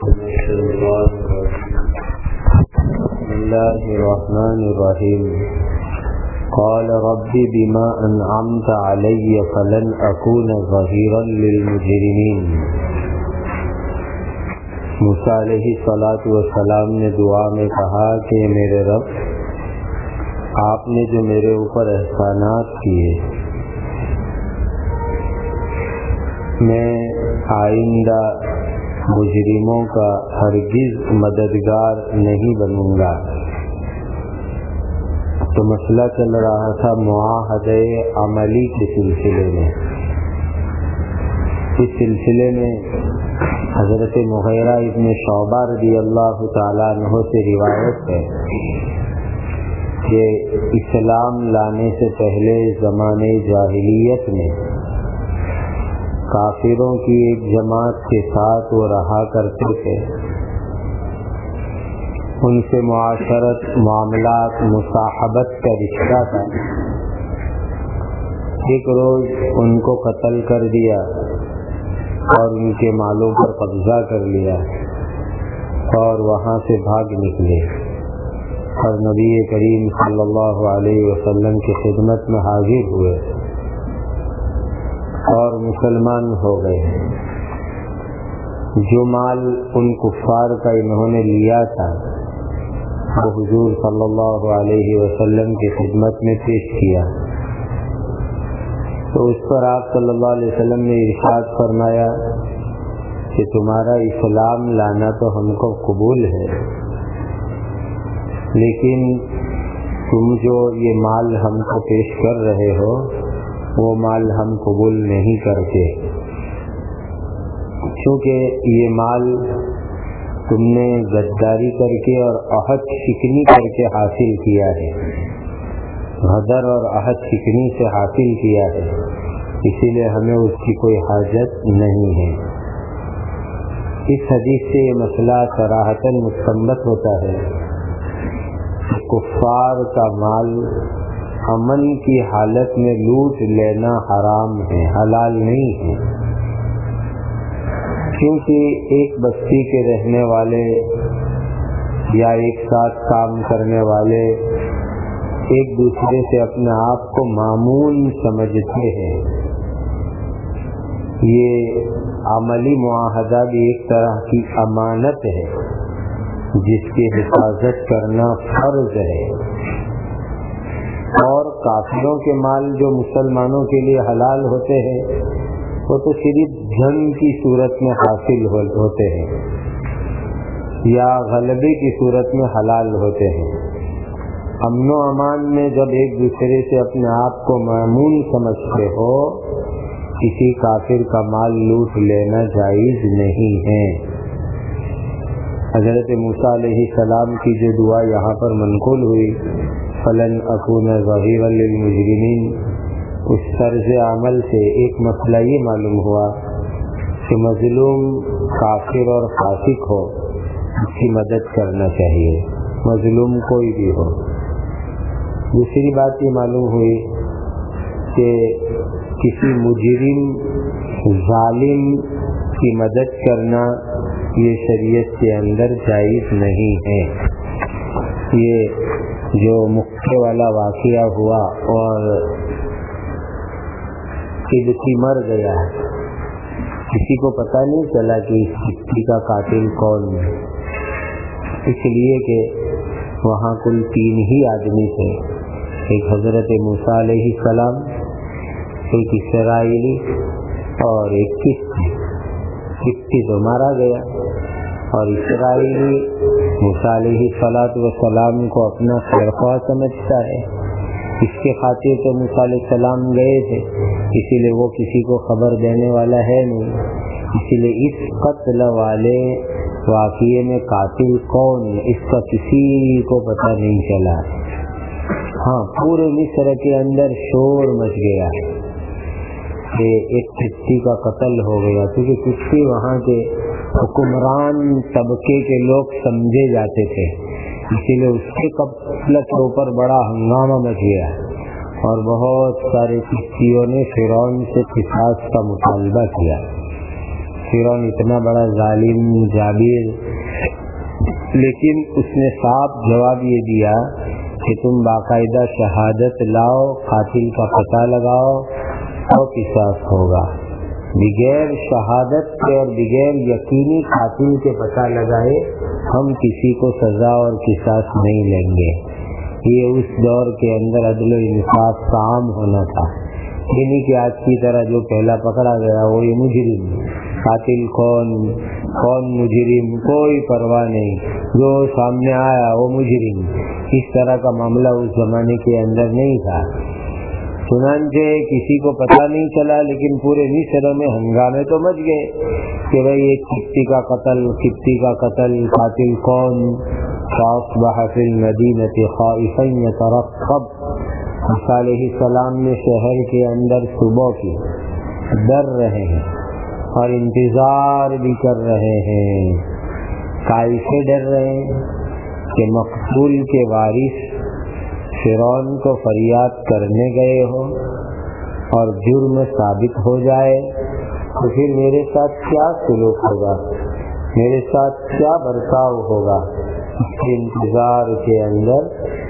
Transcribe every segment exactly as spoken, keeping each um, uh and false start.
بسم الله الرحمن الرحيم قال رب بما أنعمت علي فلن أكون ظهيرا للمجرمين۔ موسیٰ علیہ الصلاۃ والسلام نے دعا میں کہا کہ میرے رب، آپ نے جو میرے اوپر احسانات کیے، میں آئندہ مجرموں کا ہرگز مددگار نہیں بنوں گا۔ تو مسئلہ چل رہا تھا معاہدہ عملی کے سلسلے میں۔ اس سلسلے میں حضرت مغیرہ ابن شعبہ رضی اللہ تعالیٰ عنہ سے روایت ہے کہ اسلام لانے سے پہلے زمانے جاہلیت میں کافروں کی ایک جماعت کے ساتھ وہ رہا کرتے تھے، ان سے معاشرت، معاملات، مصاحبت کا رشتہ تھا۔ ایک روز ان کو قتل کر دیا اور ان کے مالوں پر قبضہ کر لیا اور وہاں سے بھاگ نکلے اور نبی کریم صلی اللہ علیہ وسلم کی خدمت میں حاضر ہوئے اور مسلمان ہو گئے۔ جو مال ان کفار کا انہوں نے لیا تھا وہ حضور صلی اللہ علیہ وسلم کی خدمت میں پیش کیا، تو اس پر آپ صلی اللہ علیہ وسلم نے ارشاد فرمایا کہ تمہارا اسلام لانا تو ہم کو قبول ہے، لیکن تم جو یہ مال ہم کو پیش کر رہے ہو وہ مال ہم قبول نہیں کرتے، کیونکہ یہ مال تم نے غداری کر کے اور عہد شکنی کر کے حاصل کیا ہے، غدر اور عہد شکنی سے حاصل کیا ہے، اسی لیے ہمیں اس کی کوئی حاجت نہیں ہے۔ اس حدیث سے یہ مسئلہ صراحتاً مستنبط ہوتا ہے کہ کفار کا مال امن کی حالت میں لوٹ لینا حرام ہے، حلال نہیں ہے، کیونکہ ایک بستی کے رہنے والے یا ایک ساتھ کام کرنے والے ایک دوسرے سے اپنے آپ کو مامون سمجھتے ہیں۔ یہ عملی معاہدہ بھی ایک طرح کی امانت ہے جس کی حفاظت کرنا فرض ہے، اور کافروں کے مال جو مسلمانوں کے لیے حلال ہوتے ہیں وہ تو صرف جنگ کی صورت میں حاصل ہوتے ہیں یا غلبے کی صورت میں حلال ہوتے ہیں۔ امن و امان میں جب ایک دوسرے سے اپنے آپ کو مامون سمجھتے ہو، کسی کافر کا مال لوٹ لینا جائز نہیں ہے۔ حضرت موسیٰ علیہ السلام کی جو دعا یہاں پر منقول ہوئی فلن اکون ظہیرا للمجرمین، اس طرز عمل سے ایک مسئلہ یہ معلوم ہوا کہ مظلوم کافر اور فاسق ہو اس کی مدد کرنا چاہیے، مظلوم کوئی بھی ہو۔ دوسری بات یہ معلوم ہوئی کہ کسی مجرم ظالم کی مدد کرنا یہ شریعت کے اندر جائز نہیں ہے۔ یہ جو مکے والا واقعہ ہوا اور قبطی مر گیا، کسی کو پتہ نہیں چلا کہ اس قبطی کا قاتل کون ہے، اس لیے کہ وہاں کل تین ہی آدمی تھے، ایک حضرت موسیٰ علیہ السلام، ایک اسرائیلی اور ایک قبطی۔ قبطی تو مارا گیا اور اسرائیلی موسیٰ علیہ الصلاۃ والسلام کو اپنا خیرخواہ سمجھتا ہے، اس کے خاطر تو موسیٰ علیہ السلام گئے تھے، اسی لیے وہ کسی کو خبر دینے والا ہے نہیں، اسی لیے اس قتل والے واقعے میں قاتل کون اس کا کسی کو پتہ نہیں چلا۔ ہاں، پورے مصر کے اندر شور مچ گیا کہ ایک قبطی کا قتل ہو گیا، کیونکہ قبطی وہاں کے حکمران طبقے کے لوگ سمجھے جاتے تھے، اسی لیے اس کے قتل کے اوپر بڑا ہنگامہ مچ گیا اور بہت سارے قبطیوں نے فرعون سے قصاص کا مطالبہ کیا۔ فرعون اتنا بڑا ظالم جابر، لیکن اس نے صاف جواب یہ دیا کہ تم باقاعدہ شہادت لاؤ، قاتل کا پتہ لگاؤ اور قصاص ہوگا۔ بغیر شہادت کے اور بغیر یقینی قاتل کے پتہ لگائے ہم کسی کو سزا اور قصاص نہیں لیں گے۔ یہ اس دور کے اندر عدل و انصاف کا عام ہونا تھا، یعنی کہ آج کی طرح جو پہلا پکڑا گیا وہ یہ مجرم، قاتل کون کون مجرم کوئی پرواہ نہیں، جو سامنے آیا وہ مجرم، اس طرح کا معاملہ اس زمانے کے اندر نہیں تھا۔ چنانچہ کسی کو پتہ نہیں چلا، لیکن پورے مصر میں ہنگامے تو مچ گئے کہ بھئی ایک قبطی کا قتل قبطی کا قتل قاتل کون؟ فاصبح فی المدینۃ خائفا یترقب، موسیٰ علیہ السلام نے شہر کے اندر صبح کی ڈر رہے ہیں اور انتظار بھی کر رہے ہیں۔ کیسے ڈر رہے ہیں کہ مقتول کے وارث فرعون کو فریاد کرنے گئے ہو اور جرم ثابت ہو جائے تو پھر میرے ساتھ کیا سلوک ہوگا، میرے ساتھ کیا برتاؤ ہوگا، اس کے انتظار کے اندر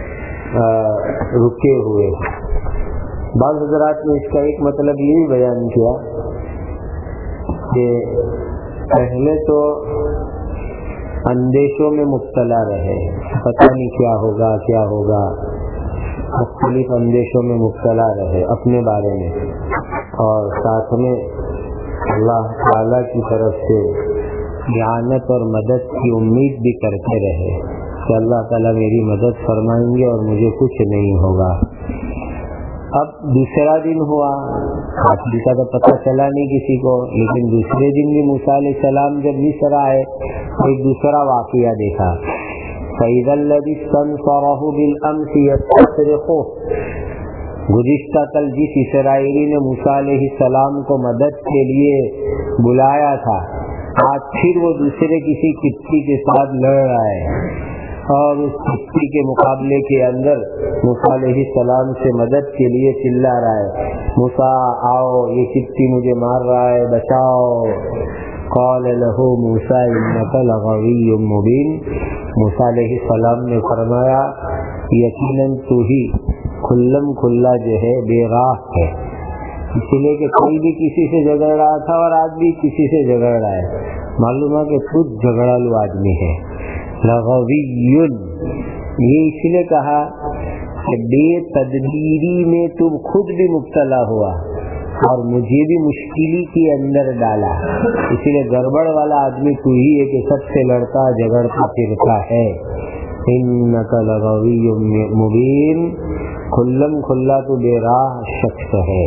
رکے ہوئے۔ بعض حضرات نے اس کا ایک مطلب یہ بھی بیان کیا کہ پہلے تو اندیشوں میں مبتلا رہے، پتہ نہیں کیا ہوگا کیا ہوگا، مختلف اندیشوں میں مبتلا رہے اپنے بارے میں، اور ساتھ میں اللہ تعالیٰ کی طرف سے اعانت اور مدد کی امید بھی کرتے رہے کہ اللہ تعالیٰ میری مدد فرمائیں گے اور مجھے کچھ نہیں ہوگا۔ اب دوسرا دن ہوا، قاتل کا تو پتہ چلا نہیں کسی کو، لیکن دوسرے دن بھی موسیٰ علیہ السلام جب مصر آئے ایک دوسرا واقعہ دیکھا۔ فَإِذَا الَّذِي اسْتَنصَرَهُ بِالْأَمْسِ يَسْتَصْرِخُهُ، گزشتہ کل جس اسرائیلی نے موسیٰ علیہ السلام کو مدد کے لیے بلایا تھا، آج پھر وہ دوسرے کسی قبطی کے ساتھ لڑ رہا ہے اور اس قبطی کے مقابلے کے اندر موسیٰ علیہ السلام سے مدد کے لیے چلا رہا ہے، موسیٰ آؤ یہ قبطی مجھے مار رہا ہے بچاؤ۔ قال له موسیٰ انک لغوی مبین، موسیٰ علیہ السلام نے فرمایا یقیناً تو ہی کھلم کھلا جو ہے بے راہ ہے، اسی لیے کہ کوئی بھی کسی سے جھگڑ رہا تھا اور آج بھی کسی سے جھگڑ رہا ہے، معلوم ہے کہ خود جھگڑالو آدمی ہے۔ لغوی، یہ اس لیے کہا کہ بے تدبیری میں تم خود بھی مبتلا ہوا اور مجھے بھی مشکلی کے اندر ڈالا، اسی لیے گڑبڑ والا آدمی تو ہی ہے کہ سب سے لڑتا جھگڑتا پھرتا ہے۔ انک لغوی مبین، کھلم کھلا تو بے راہ شخص ہے۔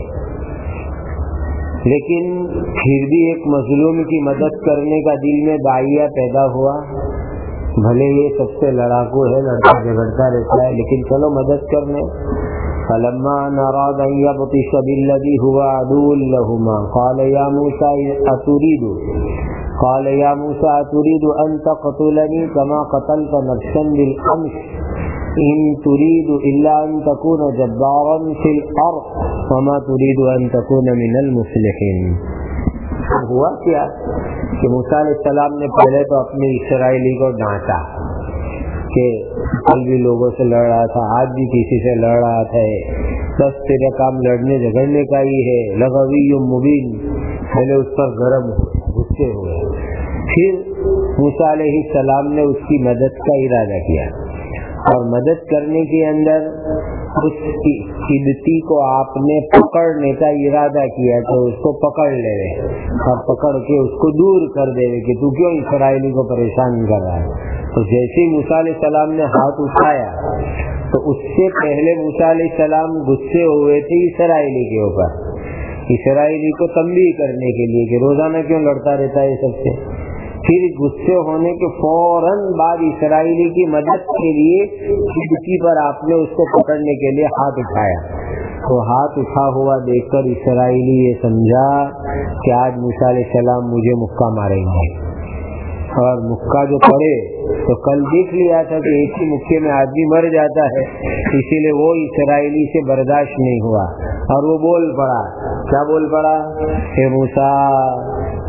لیکن پھر بھی ایک مظلوم کی مدد کرنے کا دل میں داعیہ پیدا ہوا، بھلے یہ سب سے لڑاکو ہے، لڑتا جھگڑتا رہتا ہے، لیکن چلو مدد کرنے۔ فلما اراد ان يبطش بالذي هو عدو لهما قال يا موسى اتريد قال يا موسى اتريد ان تقتلني كما قتلت نفسا بالامس ان تريد الا ان تكون جبارا في الارض وما تريد ان تكون من المصلحين۔ ہوا کیا کہ موسیٰ علیہ السلام نے پہلے تو اپنے اسرائیلی کو ڈانٹا کہ کل بھی لوگوں سے لڑ رہا تھا، آج بھی کسی سے لڑ رہا تھا، بس تیرا کام لڑنے جھگڑنے کا ہی ہے، لغوی مبین، پہلے اس پر گرم غصے ہوئے۔ پھر موسیٰ علیہ السلام نے اس کی مدد کا ارادہ کیا اور مدد کرنے کے اندر اس قبطی کو آپ نے پکڑنے کا ارادہ کیا تو اس کو پکڑ لے رہے اور پکڑ کے اس کو دور کر دے رہے کہ تو کیوں اسرائیلی کو پریشان کر رہا ہے۔ تو جیسے ہی موسیٰ علیہ السلام نے ہاتھ اٹھایا تو اس سے پہلے موسیٰ علیہ السلام غصے ہوئے تھے اسرائیلی کے اوپر، اسرائیلی کو تنبیہ کرنے کے لیے کہ روزانہ کیوں لڑتا رہتا ہے سب سے۔ پھر غصے ہونے کے فوراً بعد اسرائیلی کی مدد کے لیے قبطی پر آپ نے اس کو پکڑنے کے لیے ہاتھ اٹھایا، تو ہاتھ اٹھا ہوا دیکھ کر اسرائیلی یہ سمجھا کہ آج موسیٰ علیہ السلام مجھے مکہ ماریں گے، اور مکہ جو پڑے تو کل دیکھ لیا تھا کہ ایک ہی مکے میں آدمی مر جاتا ہے، اسی لیے وہ اسرائیلی سے برداشت نہیں ہوا اور وہ بول پڑا، کیا بول پڑا؟ اے موسیٰ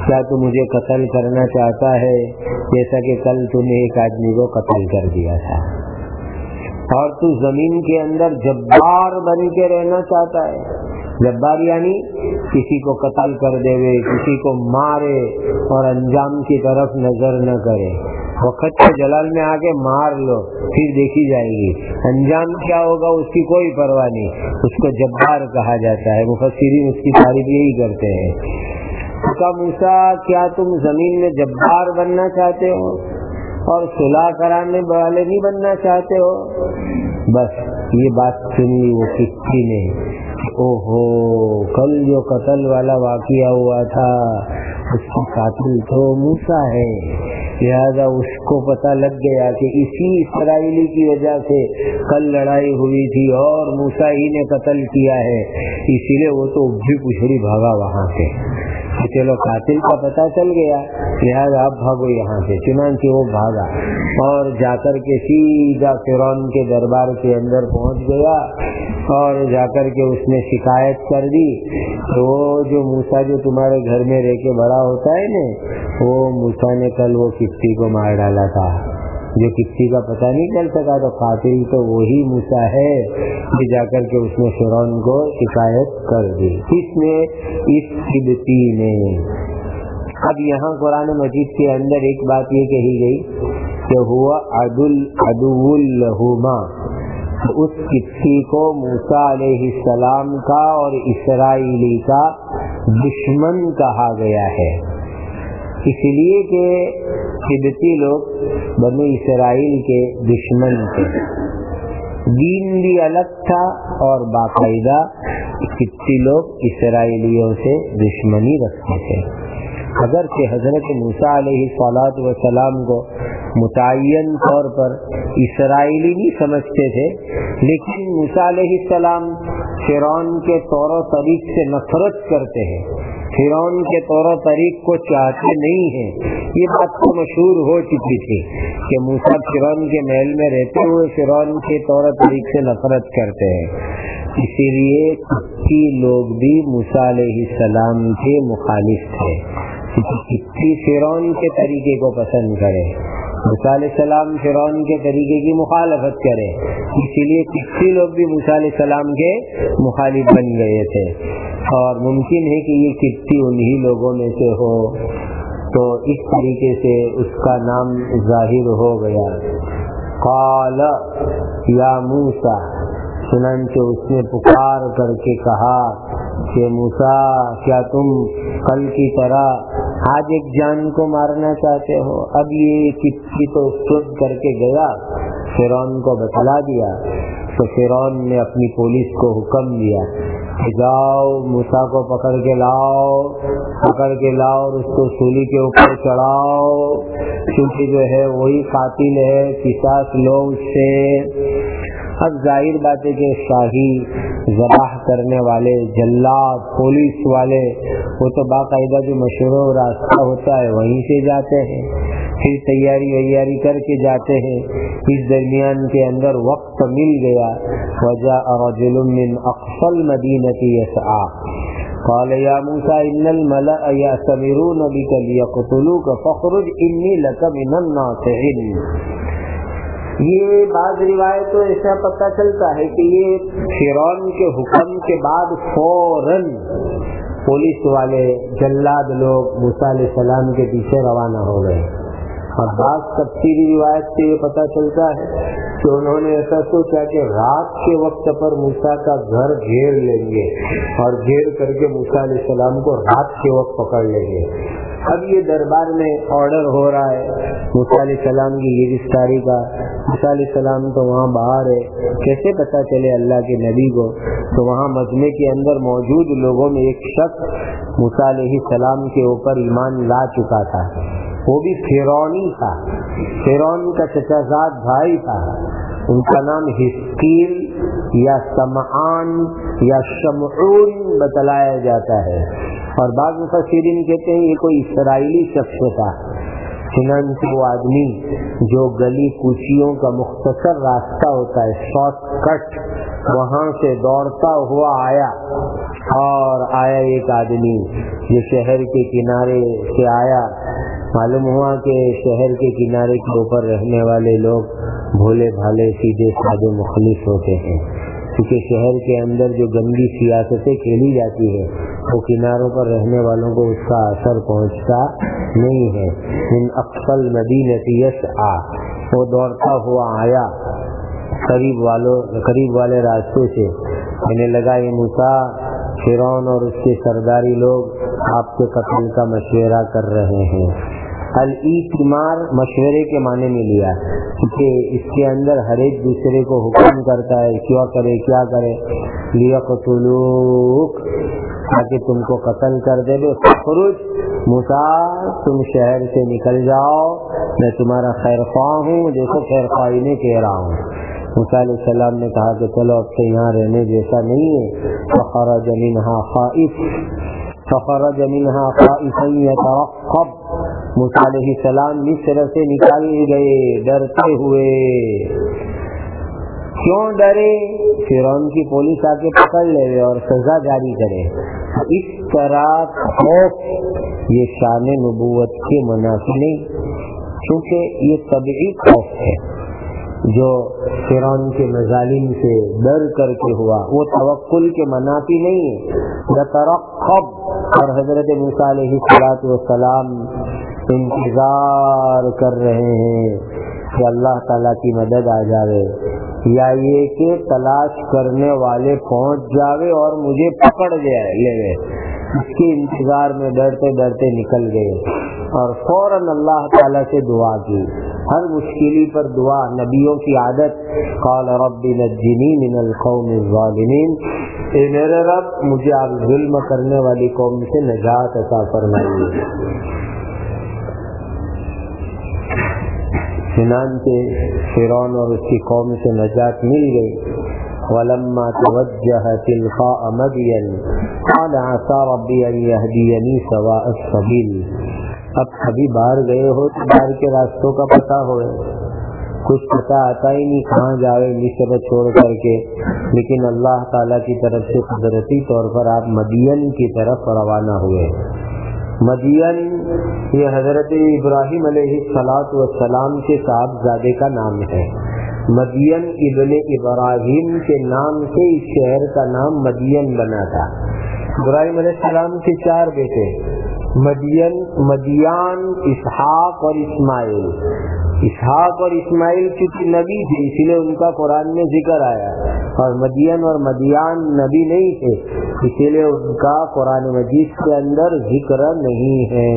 کیا تو مجھے قتل کرنا چاہتا ہے جیسا کہ کل تم نے ایک آدمی کو قتل کر دیا تھا، اور تو زمین کے اندر جبار بن کے رہنا چاہتا ہے؟ جبار یعنی کسی کو قتل کر دے، کسی کو مارے اور انجام کی طرف نظر نہ کرے۔ وقت کے جلال میں آ کے مار لو، پھر دیکھی جائے گی انجام کیا ہوگا، اس کی کوئی پرواہ نہیں، اس کو جبار کہا جاتا ہے۔ مفسرین اس کی تعریف یہی کرتے ہیں۔ کہا موسیٰ کیا تم زمین میں جبار بننا چاہتے ہو اور صلح کرانے والے نہیں بننا چاہتے ہو؟ بس یہ بات سنی وہ کسی نے، اوہو کل جو قتل والا واقعہ ہوا تھا اس کا قاتل تو موسیٰ ہے، لہذا اس کو پتہ لگ گیا کہ اسی اسرائیلی کی وجہ سے کل لڑائی ہوئی تھی اور موسیٰ ہی نے قتل کیا ہے، اسی لیے وہ تو ابھی پچھڑی بھاگا وہاں سے۔ چلو قاتل کا پتہ چل گیا، لہذا آپ بھاگو یہاں سے۔ چنانچہ وہ بھاگا اور جا کر کے سیدھا فرعون کے دربار کے اندر پہنچ گیا اور جا کر کے اس نے شکایت کر دی کہ وہ جو موسیٰ جو تمہارے گھر میں رہ کے بڑا ہوتا ہے نا، وہ موسیٰ نے کل وہ کشتی کو مار ڈالا تھا، جو کسی کا پتہ نہیں چل سکا، تو قاتل تو وہی موسیٰ ہے۔ کہ جا کر کے اس نے فرعون کو شکایت کر دی، اس نے اس قبطی نے۔ اب یہاں قرآن مجید کے اندر ایک بات یہ کہی گئی کہ ہوا عدل عدو لہما، اس قبطی کو موسیٰ علیہ السلام کا اور اسرائیلی کا دشمن کہا گیا ہے، اس لیے کہ قبطی لوگ بنو اسرائیل کے دشمن تھے، دین بھی الگ تھا اور باقاعدہ قبطی لوگ اسرائیلیوں سے دشمنی رکھتے تھے۔ اگرچہ حضرت موسیٰ علیہ الصلاۃ والسلام کو متعین طور پر اسرائیلی نہیں سمجھتے تھے، لیکن موسیٰ علیہ السلام فرعون کے طور و طریق سے نفرت کرتے ہیں، فرعون کے طور و طریق کو چاہتے نہیں ہیں۔ یہ بات تو مشہور ہو چکی تھی کہ موسیٰ فرعون کے محل میں رہتے ہوئے فرعون کے طور و طریق سے نفرت کرتے ہیں، اسی لیے قبطی لوگ بھی موسیٰ علیہ السلام کے مخالف تھے، قبطی فرعون کے طریقے کو پسند کرے، موسیٰ علیہ السلام فرعون کے طریقے کی مخالفت کرے، اسی لیے قبطی لوگ بھی موسیٰ علیہ السلام کے مخالف بن گئے تھے۔ اور ممکن ہے کہ یہ قبطی انہی لوگوں میں سے ہو، تو اس طریقے سے اس کا نام ظاہر ہو گیا۔ قال یا موسیٰ، چنانچہ اس نے پکار کر کے کہا کہ موسیٰ کیا تم کل کی طرح آج ایک جان کو مارنا چاہتے ہو؟ اب یہ قبطی تو خود کر کے گیا، فرعون کو بتلا دیا، تو فرعون نے اپنی پولیس کو حکم دیا کہ جاؤ موسیٰ کو پکڑ کے لاؤ، پکڑ کے لاؤ اور اس کو سولی کے اوپر چڑھاؤ، کیونکہ جو ہے وہی قاتل ہے، قصاص لو اس سے۔ اب ظاہر بات ہے کہ شاہی ذبح کرنے والے جلاد پولیس والے وہ تو باقاعدہ جو مشہور راستہ ہوتا ہے وہیں سے جاتے ہیں، پھر تیاری ویاری کر کے جاتے ہیں۔ اس درمیان کے اندر وقت مل گیا، وجاء رجل من اقصى المدینة يسعى قال یا موسیٰ ان الملأ یأتمرون بک لیقتلوک فاخرج انی لک من الناصحین۔ یہ بعض روایتوں ایسا پتہ چلتا ہے کہ یہ فرعون کے حکم کے بعد فوراً پولیس والے جلاد لوگ موسیٰ علیہ السلام کے پیچھے روانہ ہو گئے، اور بعض تفسیری روایت سے یہ پتہ چلتا ہے کہ انہوں نے ایسا سوچا کہ رات کے وقت پر موسیٰ کا گھر گھیر لیں گے اور گھیر کر کے موسیٰ علیہ السلام کو رات کے وقت پکڑ لیں گے۔ اب یہ دربار میں آرڈر ہو رہا ہے موسیٰ علیہ السلام کی گرفتاری کا، موسیٰ علیہ السلام تو وہاں باہر ہے، کیسے پتہ چلے اللہ کے نبی کو؟ تو وہاں مجمع کے اندر موجود لوگوں میں ایک شخص موسیٰ علیہ السلام کے اوپر ایمان لا چکا تھا، وہ بھی فرعونی تھا، فرعون کا چچا زاد بھائی تھا، ان کا نام حزقیل یا سمعان یا شمعون بتلایا جاتا ہے، اور بعض مفسرین کہتے ہیں یہ کوئی اسرائیلی شخص تھا۔ چنانچہ وہ آدمی جو گلی کوچیوں کا مختصر راستہ ہوتا ہے، شارٹ کٹ، وہاں سے دوڑتا ہوا آیا اور آیا ایک آدمی جو شہر کے کنارے سے آیا. معلوم ہوا کہ شہر کے کنارے کے اوپر رہنے والے لوگ بھولے بھالے سیدھے سادے مخلص ہوتے ہیں، کیونکہ شہر کے اندر جو گندی سیاستیں کھیلی جاتی ہے وہ کناروں پر رہنے والوں کو اس کا اثر پہنچتا نہیں ہے. من اقصى المدینہ یسعی، وہ دوڑتا ہوا آیا قریب والوں قریب والے راستے سے. کہنے لگا یہ موسیٰ، فرعون اور اس کے سرداری لوگ آپ کے قتل کا مشورہ کر رہے ہیں. الایتمار مشورے کے معنی میں لیا، کیونکہ اس کے اندر ہر ایک دوسرے کو حکم کرتا ہے کیا کرے کیا کرے. لیقتلوک، تاکہ تم کو قتل کر دے. فخرج موسیٰ، تم شہر سے نکل جاؤ، میں تمہارا خیر خواہ ہوں، دیکھو خیر خواہی میں کہہ رہا ہوں. موسیٰ علیہ السلام نے کہا کہ چلو اب سے یہاں رہنے جیسا نہیں ہے. فخرج منها خائف فخرج منها خائفا يترقب، موسیٰ علیہ السلام مصر سے نکل گئے ڈرتے ہوئے. کیوں ڈرے؟ فرعون کی پولیس آ کے پکڑ لے اور سزا جاری کرے. اس طرح خوف یہ شان نبوت کے منافی نہیں، کیونکہ یہ طبعی خوف ہے جو فرعون کے مظالم سے ڈر کر کے ہوا، وہ توکل کے منافی نہیں ہے. یترقب، اور حضرت موسیٰ علیہ السلام انتظار کر رہے ہیں کہ اللہ تعالیٰ کی مدد آ جاوے، یا یہ کہ تلاش کرنے والے پہنچ جاوے اور مجھے پکڑ لے لے. اس کے انتظار میں ڈرتے ڈرتے نکل گئے اور فوراً اللہ تعالیٰ سے دعا کی. ہر مشکلی پر دعا نبیوں کی عادت. قال رب نجنی من القوم الظالمین، اے میرے رب مجھے آپ ظلم کرنے والی قوم سے نجات عطا فرمائیے. چنانچہ فرعون اور اس کی قوم سے نجات مل گئی. ولما توجہ تلقاء مدین قال عسى ربی ان یہدینی سواء السبیل. اب کبھی باہر گئے ہو تو باہر کے راستوں کا پتہ ہوئے، کچھ پتہ آتا ہی نہیں کہاں جاوے مصر چھوڑ کر کے، لیکن اللہ تعالیٰ کی طرف سے قدرتی طور پر آپ مدین کی طرف روانہ ہوئے. مدین یہ حضرت ابراہیم علیہ السلام کے صاحبزادے کا نام ہے. مدین ابن ابراہیم کے نام سے اس شہر کا نام مدین بنا تھا. ابراہیم علیہ السلام کے چار بیٹے، مدین، مدیان، اسحاق اور اسماعیل. اسحاق اور اسماعیل چونکہ نبی تھے اس لیے ان کا قرآن میں ذکر آیا، اور مدین اور مدیان نبی نہیں تھے اسی لیے ان کا قرآن مجید کے اندر ذکر نہیں ہے.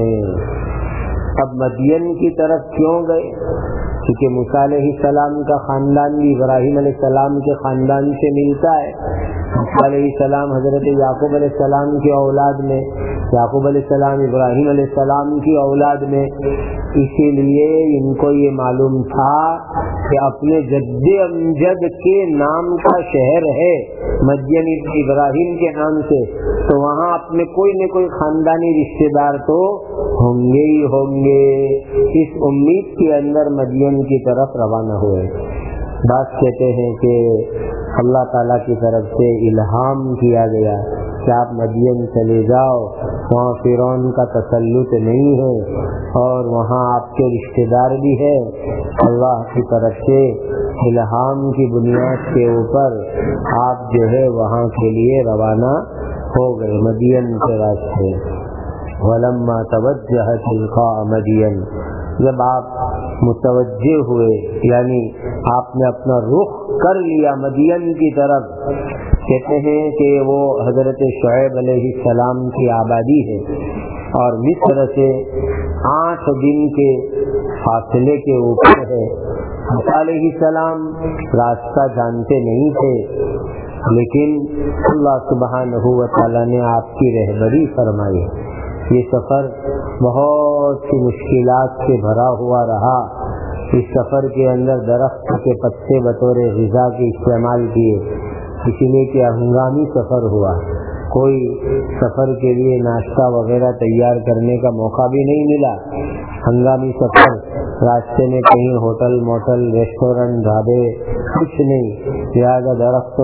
اب مدین کی طرف کیوں گئے؟ کیونکہ موسیٰ علیہ السلام کا خاندان بھی ابراہیم علیہ السلام کے خاندان سے ملتا ہے. موسیٰ علیہ السلام حضرت یعقوب علیہ السلام کی اولاد میں، یعقوب علیہ السلام ابراہیم علیہ السلام کی اولاد میں. اسی لیے ان کو یہ معلوم تھا کہ اپنے جد امجد کے نام کا شہر ہے مدین ابراہیم کے نام سے، تو وہاں اپنے کوئی نہ کوئی خاندانی رشتے دار تو ہوں گے ہی ہوں گے. اس امید کے اندر مدین کی طرف روانہ ہوئے. بات کہتے ہیں کہ اللہ تعالیٰ کی طرف سے الہام کیا گیا کہ آپ مدین چلے جاؤ، وہاں فرعون کا تسلط نہیں ہے اور وہاں آپ کے رشتے دار بھی ہے. اللہ کی طرف سے الہام کی بنیاد کے اوپر آپ جو ہے وہاں کے لیے روانہ ہو گئے مدین کے راستے. ولما توجہ تلقاء مدین، جب آپ متوجہ ہوئے یعنی آپ نے اپنا رخ کر لیا مدین کی طرف. کہتے ہیں کہ وہ حضرت شعیب علیہ السلام کی آبادی ہے اور مصر سے آٹھ دن کے فاصلے کے اوپر ہے. موسیٰ علیہ السلام راستہ جانتے نہیں تھے، لیکن اللہ سبحانہ و تعالیٰ نے آپ کی رہبری فرمائی. یہ سفر بہت سی مشکلات سے بھرا ہوا رہا. اس سفر کے اندر درخت کے پتے بطور غذا کے استعمال کیے، اسی لیے کہ ہنگامی سفر ہوا. کوئی سفر کے لیے ناشتہ وغیرہ تیار کرنے کا موقع بھی نہیں ملا. ہنگامی سفر، راستے میں کہیں ہوٹل موٹل ریسٹورنٹ ڈھابے کچھ نہیں، لہٰذا درختوں کے پتے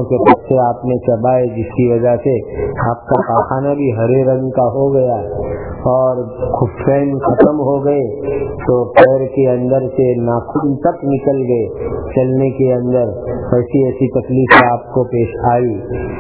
سے آپ نے چبائے، جس کی وجہ سے آپ کا پاخانہ بھی ہرے رنگ کا ہو گیا اور خفین ختم ہو گئے، تو پیر کے اندر سے ناخن تک نکل گئے چلنے کے اندر، ایسی ایسی تکلیفیں آپ کو پیش آئی۔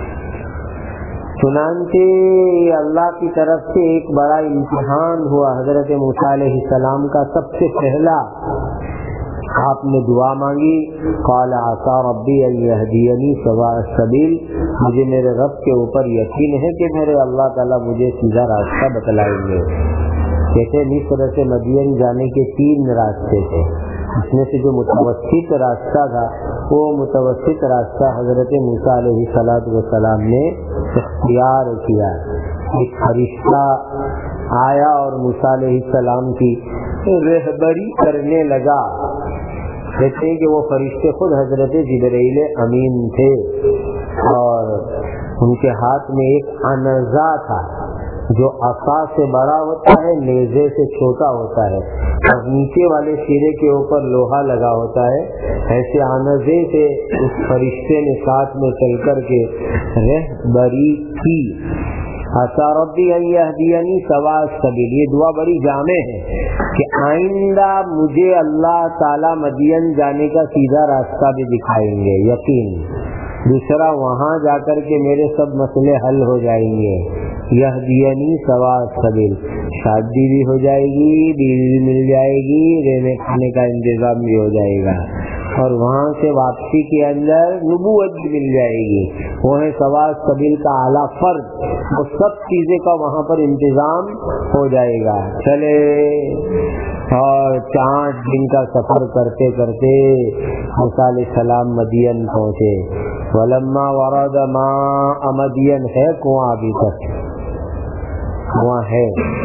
چنانچہ اللہ کی طرف سے ایک بڑا امتحان ہوا۔ حضرت موسیٰ علیہ السلام کا سب سے پہلا آپ نے دعا مانگی، قال عسى ربی ان یہدینی سواء السبیل، مجھے میرے رب کے اوپر یقین ہے کہ میرے اللہ تعالیٰ مجھے سیدھا راستہ بتلائیں گے۔ کہتے مصر سے مدین جانے کے تین راستے تھے، اس میں سے جو متوسط راستہ تھا وہ متوسط راستہ حضرت موسیٰ علیہ السلام نے اختیار کیا۔ ایک فرشتہ آیا اور موسیٰ علیہ السلام کی رہبری کرنے لگا۔ کہتے ہیں کہ وہ فرشتے خود حضرت جبرائیل امین تھے اور ان کے ہاتھ میں ایک عنزہ تھا جو عصا سے بڑا ہوتا ہے، نیزے سے چھوٹا ہوتا ہے، اور نیچے والے سرے کے اوپر لوہا لگا ہوتا ہے۔ ایسے عنزے سے اس فرشتے نے ساتھ میں چل کر کے رہبری کی۔ عسى ربی ان یہدینی سواء السبیل، یہ دعا بڑی جامع ہے کہ آئندہ مجھے اللہ تعالی مدین جانے کا سیدھا راستہ بھی دکھائیں گے، یقین۔ دوسرا، وہاں جا کر کے میرے سب مسئلے حل ہو جائیں گے۔ یہدینی سواء السبیل، شادی بھی ہو جائے گی، بیوی بھی مل جائے گی، رہنے کھانے کا انتظام بھی ہو جائے گا، اور وہاں سے واپسی کے اندر نبوت بھی مل جائے گی۔ وہ ہے سواء السبیل کا اعلیٰ فرد، وہ سب چیزیں کا وہاں پر انتظام ہو جائے گا۔ چلے اور چاند دن کا سفر کرتے کرتے موسیٰ علیہ السلام مدین پہنچے۔ ولما ورد ماء مدین، ہے کنواں ابھی تک، کنواں ہے،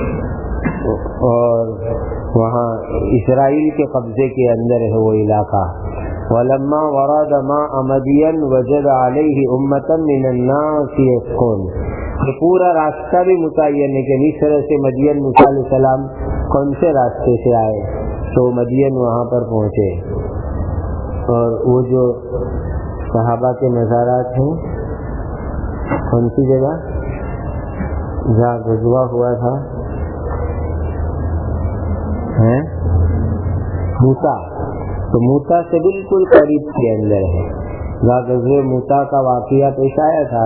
اور وہاں اسرائیل کے قبضے کے اندر ہے وہ علاقہ۔ ولما ورد ماء مدین وجد علیہ امة من الناس یسقون، یہ پورا راستہ بھی متعین ہے کہ مصر سے مدین موسیٰ علیہ السلام کون سے راستے سے آئے، تو مدین وہاں پر پہنچے، اور وہ جو صحابہ کے مزارات ہیں، کون سی جگہ جہاں غزوہ ہوا تھا، موسیٰ، تو موسیٰ سے بالکل قریب کے اندر ہے، جہاں غزوہ موسیٰ کا واقعہ پیش آیا تھا،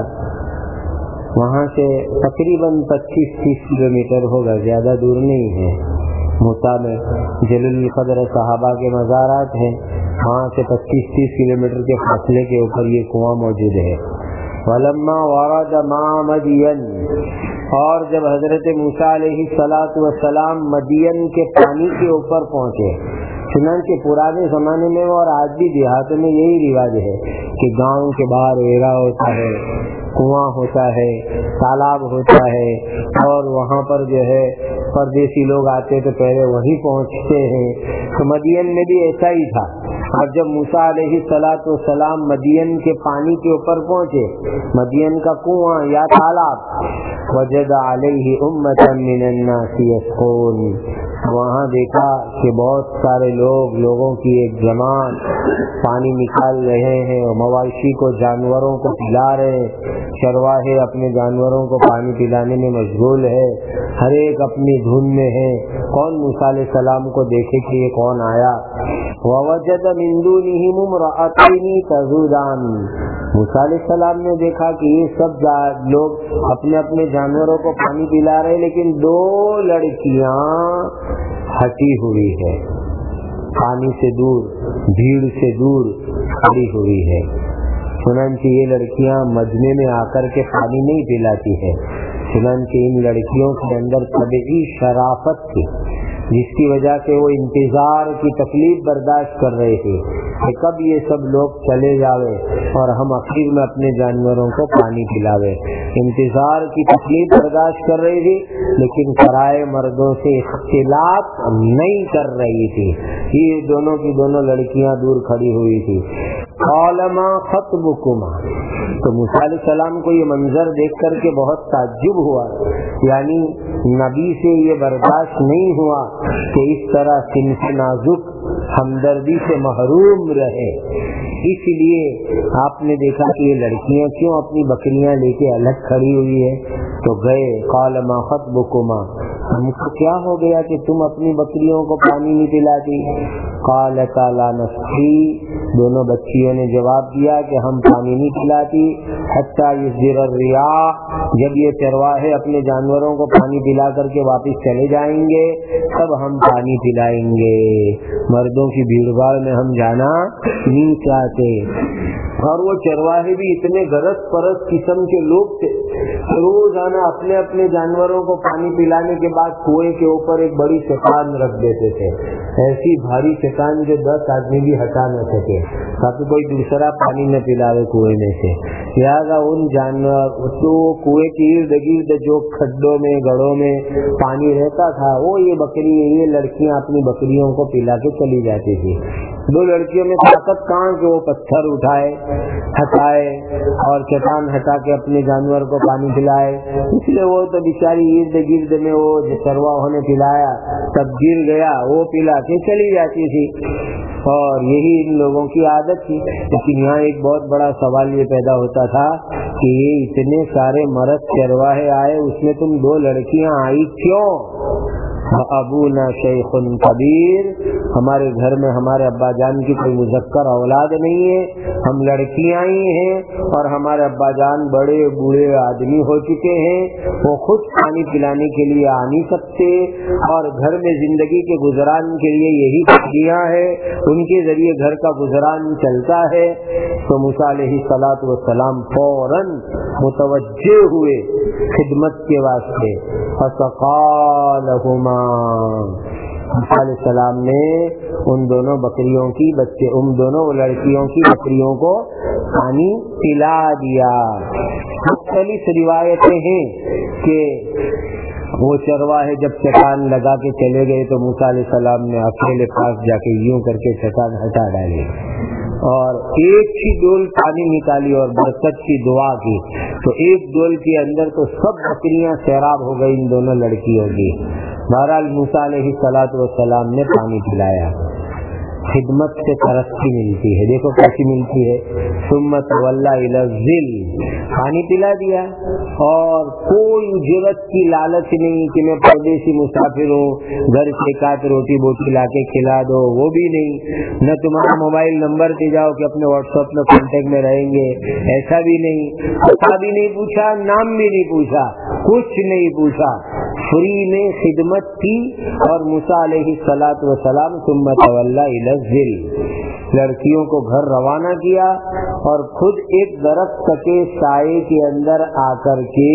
وہاں سے تقریباً پچیس تیس کلو میٹر ہوگا، زیادہ دور نہیں ہے۔ موسیٰ میں جلیل القدر صحابہ کے مزارات ہیں، وہاں سے پچیس تیس کلو میٹر کے فاصلے کے اوپر یہ کنواں موجود ہے۔ ولما ورد ماء مدین، اور جب حضرت موسیٰ علیہ السلام مدین کے پانی کے اوپر پہنچے، چنانچہ پرانے زمانے میں اور آج بھی دیہاتوں میں یہی رواج ہے کہ گاؤں کے باہر ایرا ہوتا ہے، کنواں ہوتا ہے، تالاب ہوتا ہے، اور وہاں پر جو ہے پردیسی لوگ آتے تو پہلے وہیں پہنچتے ہیں، تو مدین میں بھی ایسا ہی تھا۔ اور جب موسیٰ علیہ السلام مدین کے پانی کے اوپر پہنچے، مدین کا کنواں یا تالاب، وجد علیہ امة من الناس یسقون، وہاں دیکھا کہ بہت سارے لوگ لوگوں کی ایک جماعت پانی نکال رہے ہیں، مواشی کو جانوروں کو پلا رہے ہیں، چرواہے اپنے جانوروں کو پانی پلانے میں مشغول ہے، ہر ایک اپنی دھن میں ہے۔ کون موسیٰ علیہ السلام کو دیکھے کہ یہ کون آیا؟ ووجد من دونہم امرأتین تذودان، موسیٰ علیہ السلام نے دیکھا کہ یہ سب لوگ اپنے اپنے جانوروں کو پانی پلا رہے، لیکن دو لڑکیاں ہٹی ہوئی ہے، پانی سے دور، بھیڑ سے دور کھڑی ہوئی ہے۔ چنانچہ یہ لڑکیاں مجمع میں آ کر کے پانی نہیں پلاتی ہے، چنانچہ ان لڑکیوں کے اندر طبعی شرافت تھی، جس کی وجہ سے وہ انتظار کی تکلیف برداشت کر رہے تھے کہ کب یہ سب لوگ چلے جاوے اور ہم اخیر میں اپنے جانوروں کو پانی پلاوے۔ انتظار کی تکلیف برداشت کر رہی تھی، لیکن پرائے مردوں سے اختلاط نہیں کر رہی تھی۔ یہ دونوں کی دونوں لڑکیاں دور کھڑی ہوئی تھی۔ قال ما خطبكما، تو موسیٰ علیہ السلام کو یہ منظر دیکھ کر کے بہت تعجب ہوا، یعنی نبی سے یہ برداشت نہیں ہوا کہ اس طرح صنف نازک ہمدردی سے محروم رہے، اس لیے آپ نے دیکھا کہ یہ لڑکیاں کیوں اپنی بکریاں لے کے الگ کھڑی ہوئی ہے. تو گئے قال ما خطبکما, ہم کو کیا ہو گیا کہ تم اپنی بکریوں کو پانی نہیں پلاتی؟ قالتا لا نسقی, دونوں بچیوں نے جواب دیا کہ ہم پانی نہیں پلاتی حتی یصدر الرعاء, جب یہ چرواہے اپنے جانوروں کو پانی پلا کر کے واپس چلے جائیں گے تب ہم پانی پلائیں گے, مردوں کی بھیڑ بھاڑ میں ہم جانا نہیں چاہتے. اور وہ چرواہے بھی اتنے غرض پرست قسم کے لوگ تھے, روزانہ اپنے اپنے جانوروں کو پانی پلانے کے بعد کنویں کے اوپر ایک بڑی چٹان رکھ دیتے تھے, ایسی بھاری چٹان جو دس آدمی بھی ہٹا نہ سکے تاکہ کوئی دوسرا پانی نہ پلاوے کنویں میں سے. لہٰذا ان جانور تو کنویں کے ارد گرد جو کھڈوں میں گڑھوں میں پانی رہتا تھا وہ یہ بکری یہ لڑکیاں اپنی بکریوں کو پلا کے چلی جاتی تھی. دو لڑکیوں میں طاقت کہاں کہ وہ پتھر اٹھائے ہٹائے اور چٹان ہٹا کے اپنے جانور کو پانی پلائے, اس لیے وہ تو بیچاری ارد گرد میں وہ چرواہوں نے پلایا تب گر گیا وہ پلا کے چلی جاتی تھی, اور یہی ان لوگوں کی عادت تھی. لیکن یہاں ایک بہت بڑا سوال یہ پیدا ہوتا تھا کہ یہ اتنے سارے مرد چرواہے آئے, اس میں تم دو لڑکیاں آئی کیوں؟ ابونا شیخ کبیر, ہمارے گھر میں ہمارے ابا جان کی کوئی مذکر اولاد نہیں ہے, ہم لڑکیاں ہی ہیں اور ہمارے ابا جان بڑے بوڑھے آدمی ہو چکے ہیں, وہ خود پانی پلانے کے لیے آ نہیں سکتے اور گھر میں زندگی کے گزران کے لیے یہی بکریاں ہیں, ان کے ذریعے گھر کا گزران چلتا ہے. تو موسیٰ علیہ الصلوۃ والسلام فوراً متوجہ ہوئے خدمت کے واسطے. فسقا لہما, موسیٰ علیہ السلام نے ان دونوں بکریوں کی بچے ان دونوں لڑکیوں کی بکریوں کو پانی پلا دیا. مختلف روایتیں ہیں کہ وہ چرواہے جب چٹان لگا کے چلے گئے تو موسیٰ علیہ السلام نے اکیلے پاس جا کے یوں کر کے چٹان ہٹا ڈالی اور ایک ہی ڈول پانی نکالی اور برکت کی دعا کی, تو ایک ڈول کے اندر تو سب بکریاں سیراب ہو گئی ان دونوں لڑکیوں کی. بہرحال موسیٰ علیہ الصلوۃ والسلام نے پانی پلایا. خدمت سے ترقی ملتی ہے, دیکھو کیسی ملتی ہے. ثم تولی الی الظل, پانی پلا دیا اور کوئی اجرت کی لالچ نہیں کہ میں پردیسی مسافر ہوں, گھر سے ایک آدھ روٹی بوٹی لا کے کھلا دو, وہ بھی نہیں. نہ تمہارا موبائل نمبر دے جاؤ کہ اپنے واٹس ایپ میں کانٹیکٹ میں رہیں گے, ایسا بھی نہیں. پتہ بھی نہیں پوچھا, نام بھی نہیں پوچھا, کچھ نہیں پوچھا, فری میں خدمت کی. اور موسیٰ علیہ الصلوۃ والسلام ثم تولی الی الظل, لڑکیوں کو گھر روانہ کیا اور خود ایک درخت کے سائے کے اندر آ کر کے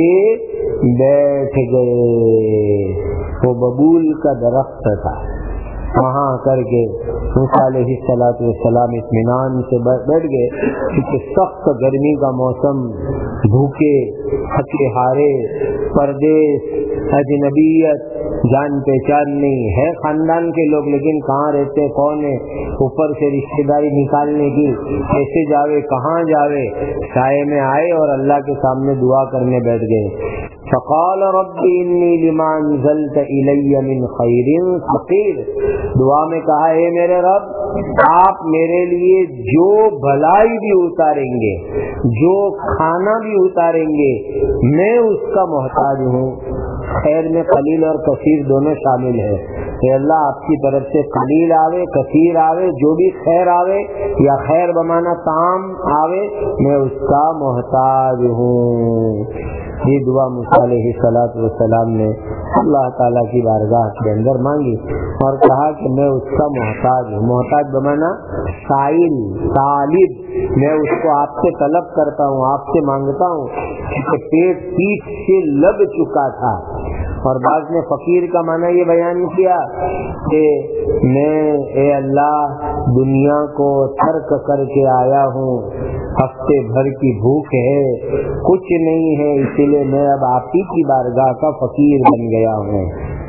بیٹھ گئے. وہ ببول کا درخت تھا, وہاں کر کے موسیٰ علیہ الصلوۃ والسلام اطمینان سے بیٹھ گئے, کیونکہ سخت گرمی کا موسم, بھوکے تھکے ہارے, پردیس, اجنبیت, جان پہچان نہیں ہے, خاندان کے لوگ لیکن کہاں رہتے کون ہے, اوپر سے رشتہ داری نکالنے کی, کیسے جاوے کہاں جاوے. سائے میں آئے اور اللہ کے سامنے دعا کرنے بیٹھ گئے. فقال رب انی لما انزلت الی من خیر فقیر, دعا میں کہا اے میرے رب, آپ میرے لیے جو بھلائی بھی اتاریں گے, جو کھانا بھی اتاریں گے, میں اس کا محتاج ہوں. خیر میں قلیل اور کثیر دونوں شامل ہے. اے اللہ, آپ کی طرف سے قلیل آوے کثیر آوے, جو بھی خیر آوے یا خیر بمانا تام آوے, میں اس کا محتاج ہوں. یہ دعا موسیٰ علیہ الصلوۃ والسلام نے اللہ تعالیٰ کی بارگاہ کے اندر مانگی اور کہا کہ میں اس کا محتاج ہوں. محتاج بمانا سائل, طالب, میں اس کو آپ سے طلب کرتا ہوں, آپ سے مانگتا ہوں, کہ پیٹ پیٹ سے لگ چکا تھا. اور بعض نے فقیر کا معنی یہ بیان کیا کہ میں اے اللہ دنیا کو ترک کر کے آیا ہوں, ہفتے بھر کی بھوک ہے, کچھ نہیں ہے, اسی لیے میں اب آپ ہی کی بارگاہ کا فقیر بن گیا ہوں.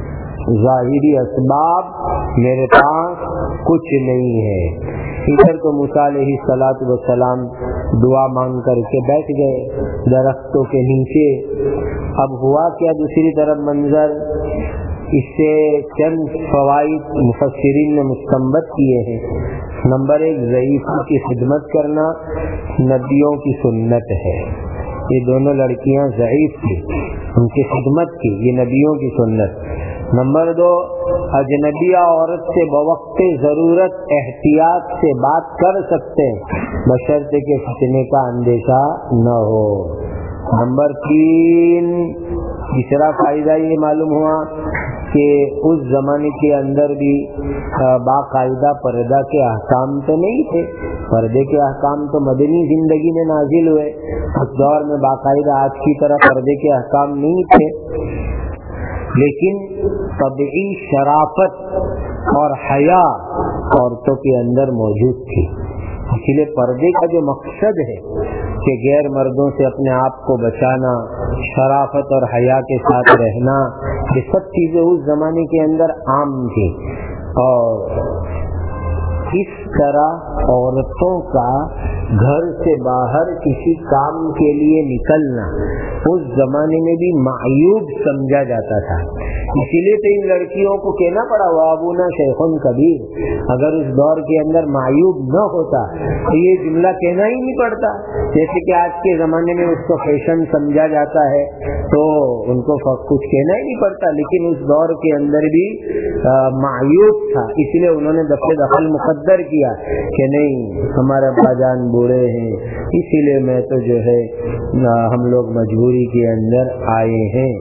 ظاہری اسباب میرے پاس کچھ نہیں ہے. ادھر تو موسیٰ علیہ الصلوۃ والسلام دعا مانگ کر کے بیٹھ گئے درختوں کے نیچے. اب ہوا کیا دوسری طرف منظر, اس سے چند فوائد مفسرین نے مستنبط کیے ہیں. نمبر ایک، ضعیفوں کی خدمت کرنا نبیوں کی سنت ہے. یہ دونوں لڑکیاں ضعیف تھی، ان کی خدمت کی، یہ نبیوں کی سنت. نمبر دو، اجنبیہ عورت سے بوقت ضرورت احتیاط سے بات کر سکتے ہیں بشرطے کہ فتنے کا اندیشہ نہ ہو. نمبر تین، تیسرا فائدہ یہ معلوم ہوا کہ اس زمانے کے اندر بھی باقاعدہ پردہ کے احکام تو نہیں تھے. پردے کے احکام تو مدنی زندگی میں نازل ہوئے. اس دور میں باقاعدہ آج کی طرح پردے کے احکام نہیں تھے، لیکن طبعی شرافت اور حیا عورتوں کے اندر موجود تھی. اسی لیے پردے کا جو مقصد ہے کہ غیر مردوں سے اپنے آپ کو بچانا، شرافت اور حیا کے ساتھ رہنا، یہ سب چیزیں اس زمانے کے اندر عام تھی. اور اس طرح عورتوں کا گھر سے باہر کسی کام کے لیے نکلنا اس زمانے میں بھی معیوب سمجھا جاتا تھا. اسی لیے تو ان لڑکیوں کو کہنا پڑا وابونا شیخن کبیر. اگر اس دور کے اندر معیوب نہ ہوتا تو یہ جملہ کہنا ہی نہیں پڑتا. جیسے کہ آج کے زمانے میں اس کو فیشن سمجھا جاتا ہے تو ان کو کچھ کہنا ہی نہیں پڑتا، لیکن اس دور کے اندر بھی معیوب تھا. اس لیے انہوں نے دفع دخل مقدر کیا کہ نہیں، ہمارے ابا جان بوڑھے ہیں، اسی لیے میں تو جو ہے ہم لوگ مجبوری کے اندر آئے ہیں.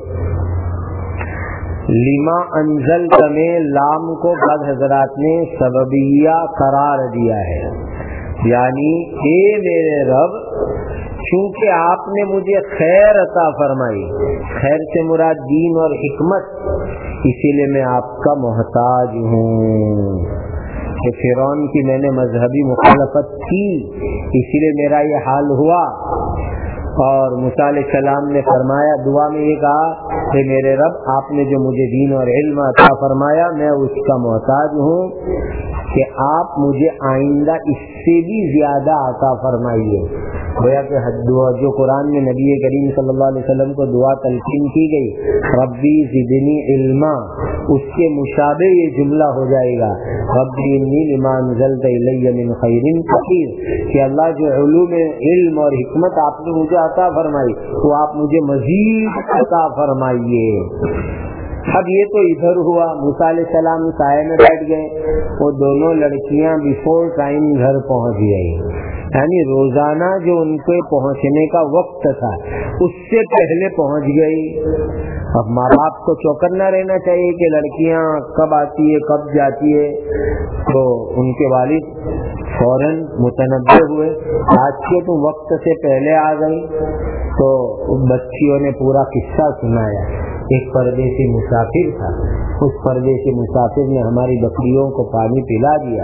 لما انزلت میں لام کو بعض حضرات نے سببیہ قرار دیا ہے، یعنی اے میرے رب، چونکہ آپ نے مجھے خیر عطا فرمائی، خیر سے مراد دین اور حکمت، اسی لیے میں آپ کا محتاج ہوں. کہ فرعون کی میں نے مذہبی مخالفت کی، اسی لیے میرا یہ حال ہوا. اور موسیٰ علیہ السلام نے فرمایا، دعا میں یہ کہا کہ میرے رب، آپ نے جو مجھے دین اور علم عطا فرمایا میں اس کا محتاج ہوں، کہ آپ مجھے آئندہ اس سے بھی زیادہ عطا فرمائیے. گویا کہ جو قرآن میں نبی کریم صلی اللہ علیہ وسلم کو دعا تلقین کی گئی، ربی زدنی علما، اس کے مشابہ یہ جملہ ہو جائے گا، ربی انی لما انزلت الی من خیر فقیر، کہ اللہ جو علوم علم اور حکمت آپ نے مجھے عطا فرمائی وہ آپ مجھے مزید عطا فرمائیے. اب یہ تو ادھر ہوا، موسیٰ علیہ السلام سائے میں بیٹھ گئے، وہ دونوں لڑکیاں بیفور ٹائم گھر پہنچ گئی، یعنی روزانہ جو ان کے پہنچنے کا وقت تھا اس سے پہلے پہنچ گئی. اب ماں باپ کو چوکنا رہنا چاہیے کہ لڑکیاں کب آتی ہے کب جاتی ہے، تو ان کے والد فوراً متنبہ ہوئے، آج کے تو وقت سے پہلے آ گئی. تو بچیوں نے پورا قصہ سنایا. ایک پردیسی مسافر تھا، اس پردیسی مسافر نے ہماری بکریوں کو پانی پلا دیا.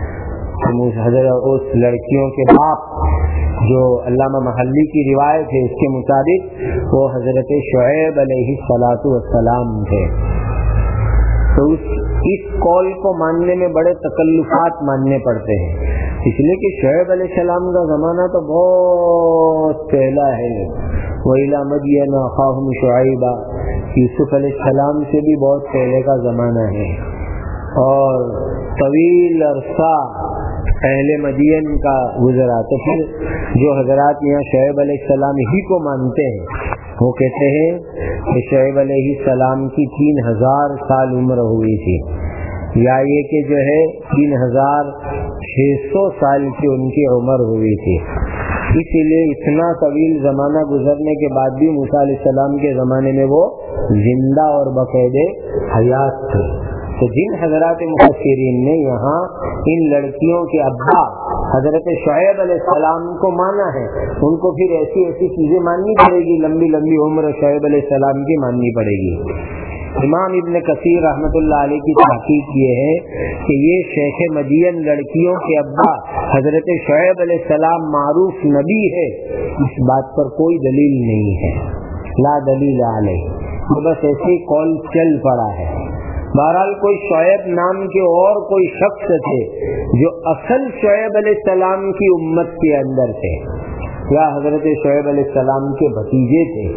حضرت اس لڑکیوں کے باپ جو علامہ محلی کی روایت ہے اس کے مطابق وہ حضرت شعیب علیہ الصلاۃ والسلام تھے. تو اس اس قول کو ماننے میں بڑے تکلفات ماننے پڑتے ہیں، اس لیے کہ شعیب علیہ السلام کا زمانہ تو بہت پہلا ہے. وَإِلَىٰ مَدْيَنَ أَخَاهُمْ شُعَيْبًا، یوسف علیہ السلام سے بھی بہت پہلے کا زمانہ ہے. اور طویل عرصہ اہل مدین کا گزرا. تو پھر جو حضرات یہاں شعیب علیہ السلام ہی کو مانتے ہیں وہ کہتے ہیں کہ شعیب علیہ السلام کی تین ہزار سال عمر ہوئی تھی، یا یہ کہ جو ہے تین ہزار چھ سو سال کی ان کی عمر ہوئی تھی. اسی لیے اتنا طویل زمانہ گزرنے کے بعد بھی موسیٰ علیہ السلام کے زمانے میں وہ زندہ اور باقاعدہ حیات تھے. تو جن حضرات مفسرین نے یہاں ان لڑکیوں کے ابا حضرت شعیب علیہ السلام کو مانا ہے، ان کو پھر ایسی ایسی چیزیں ماننی پڑے گی، لمبی لمبی عمر شعیب علیہ السلام کی ماننی پڑے گی. امام ابن کثیر رحمۃ اللہ علیہ کی تحقیق یہ ہے کہ یہ شیخ مدین لڑکیوں کے ابا حضرت شعیب علیہ السلام معروف نبی ہے، اس بات پر کوئی دلیل نہیں ہے، لا دلیل علیہ، بس ایسے قول چل پڑا ہے. بہرحال کوئی شعیب نام کے اور کوئی شخص تھے جو اصل شعیب علیہ السلام کی امت کے اندر تھے، یا حضرت شعیب علیہ السلام کے بھتیجے تھے،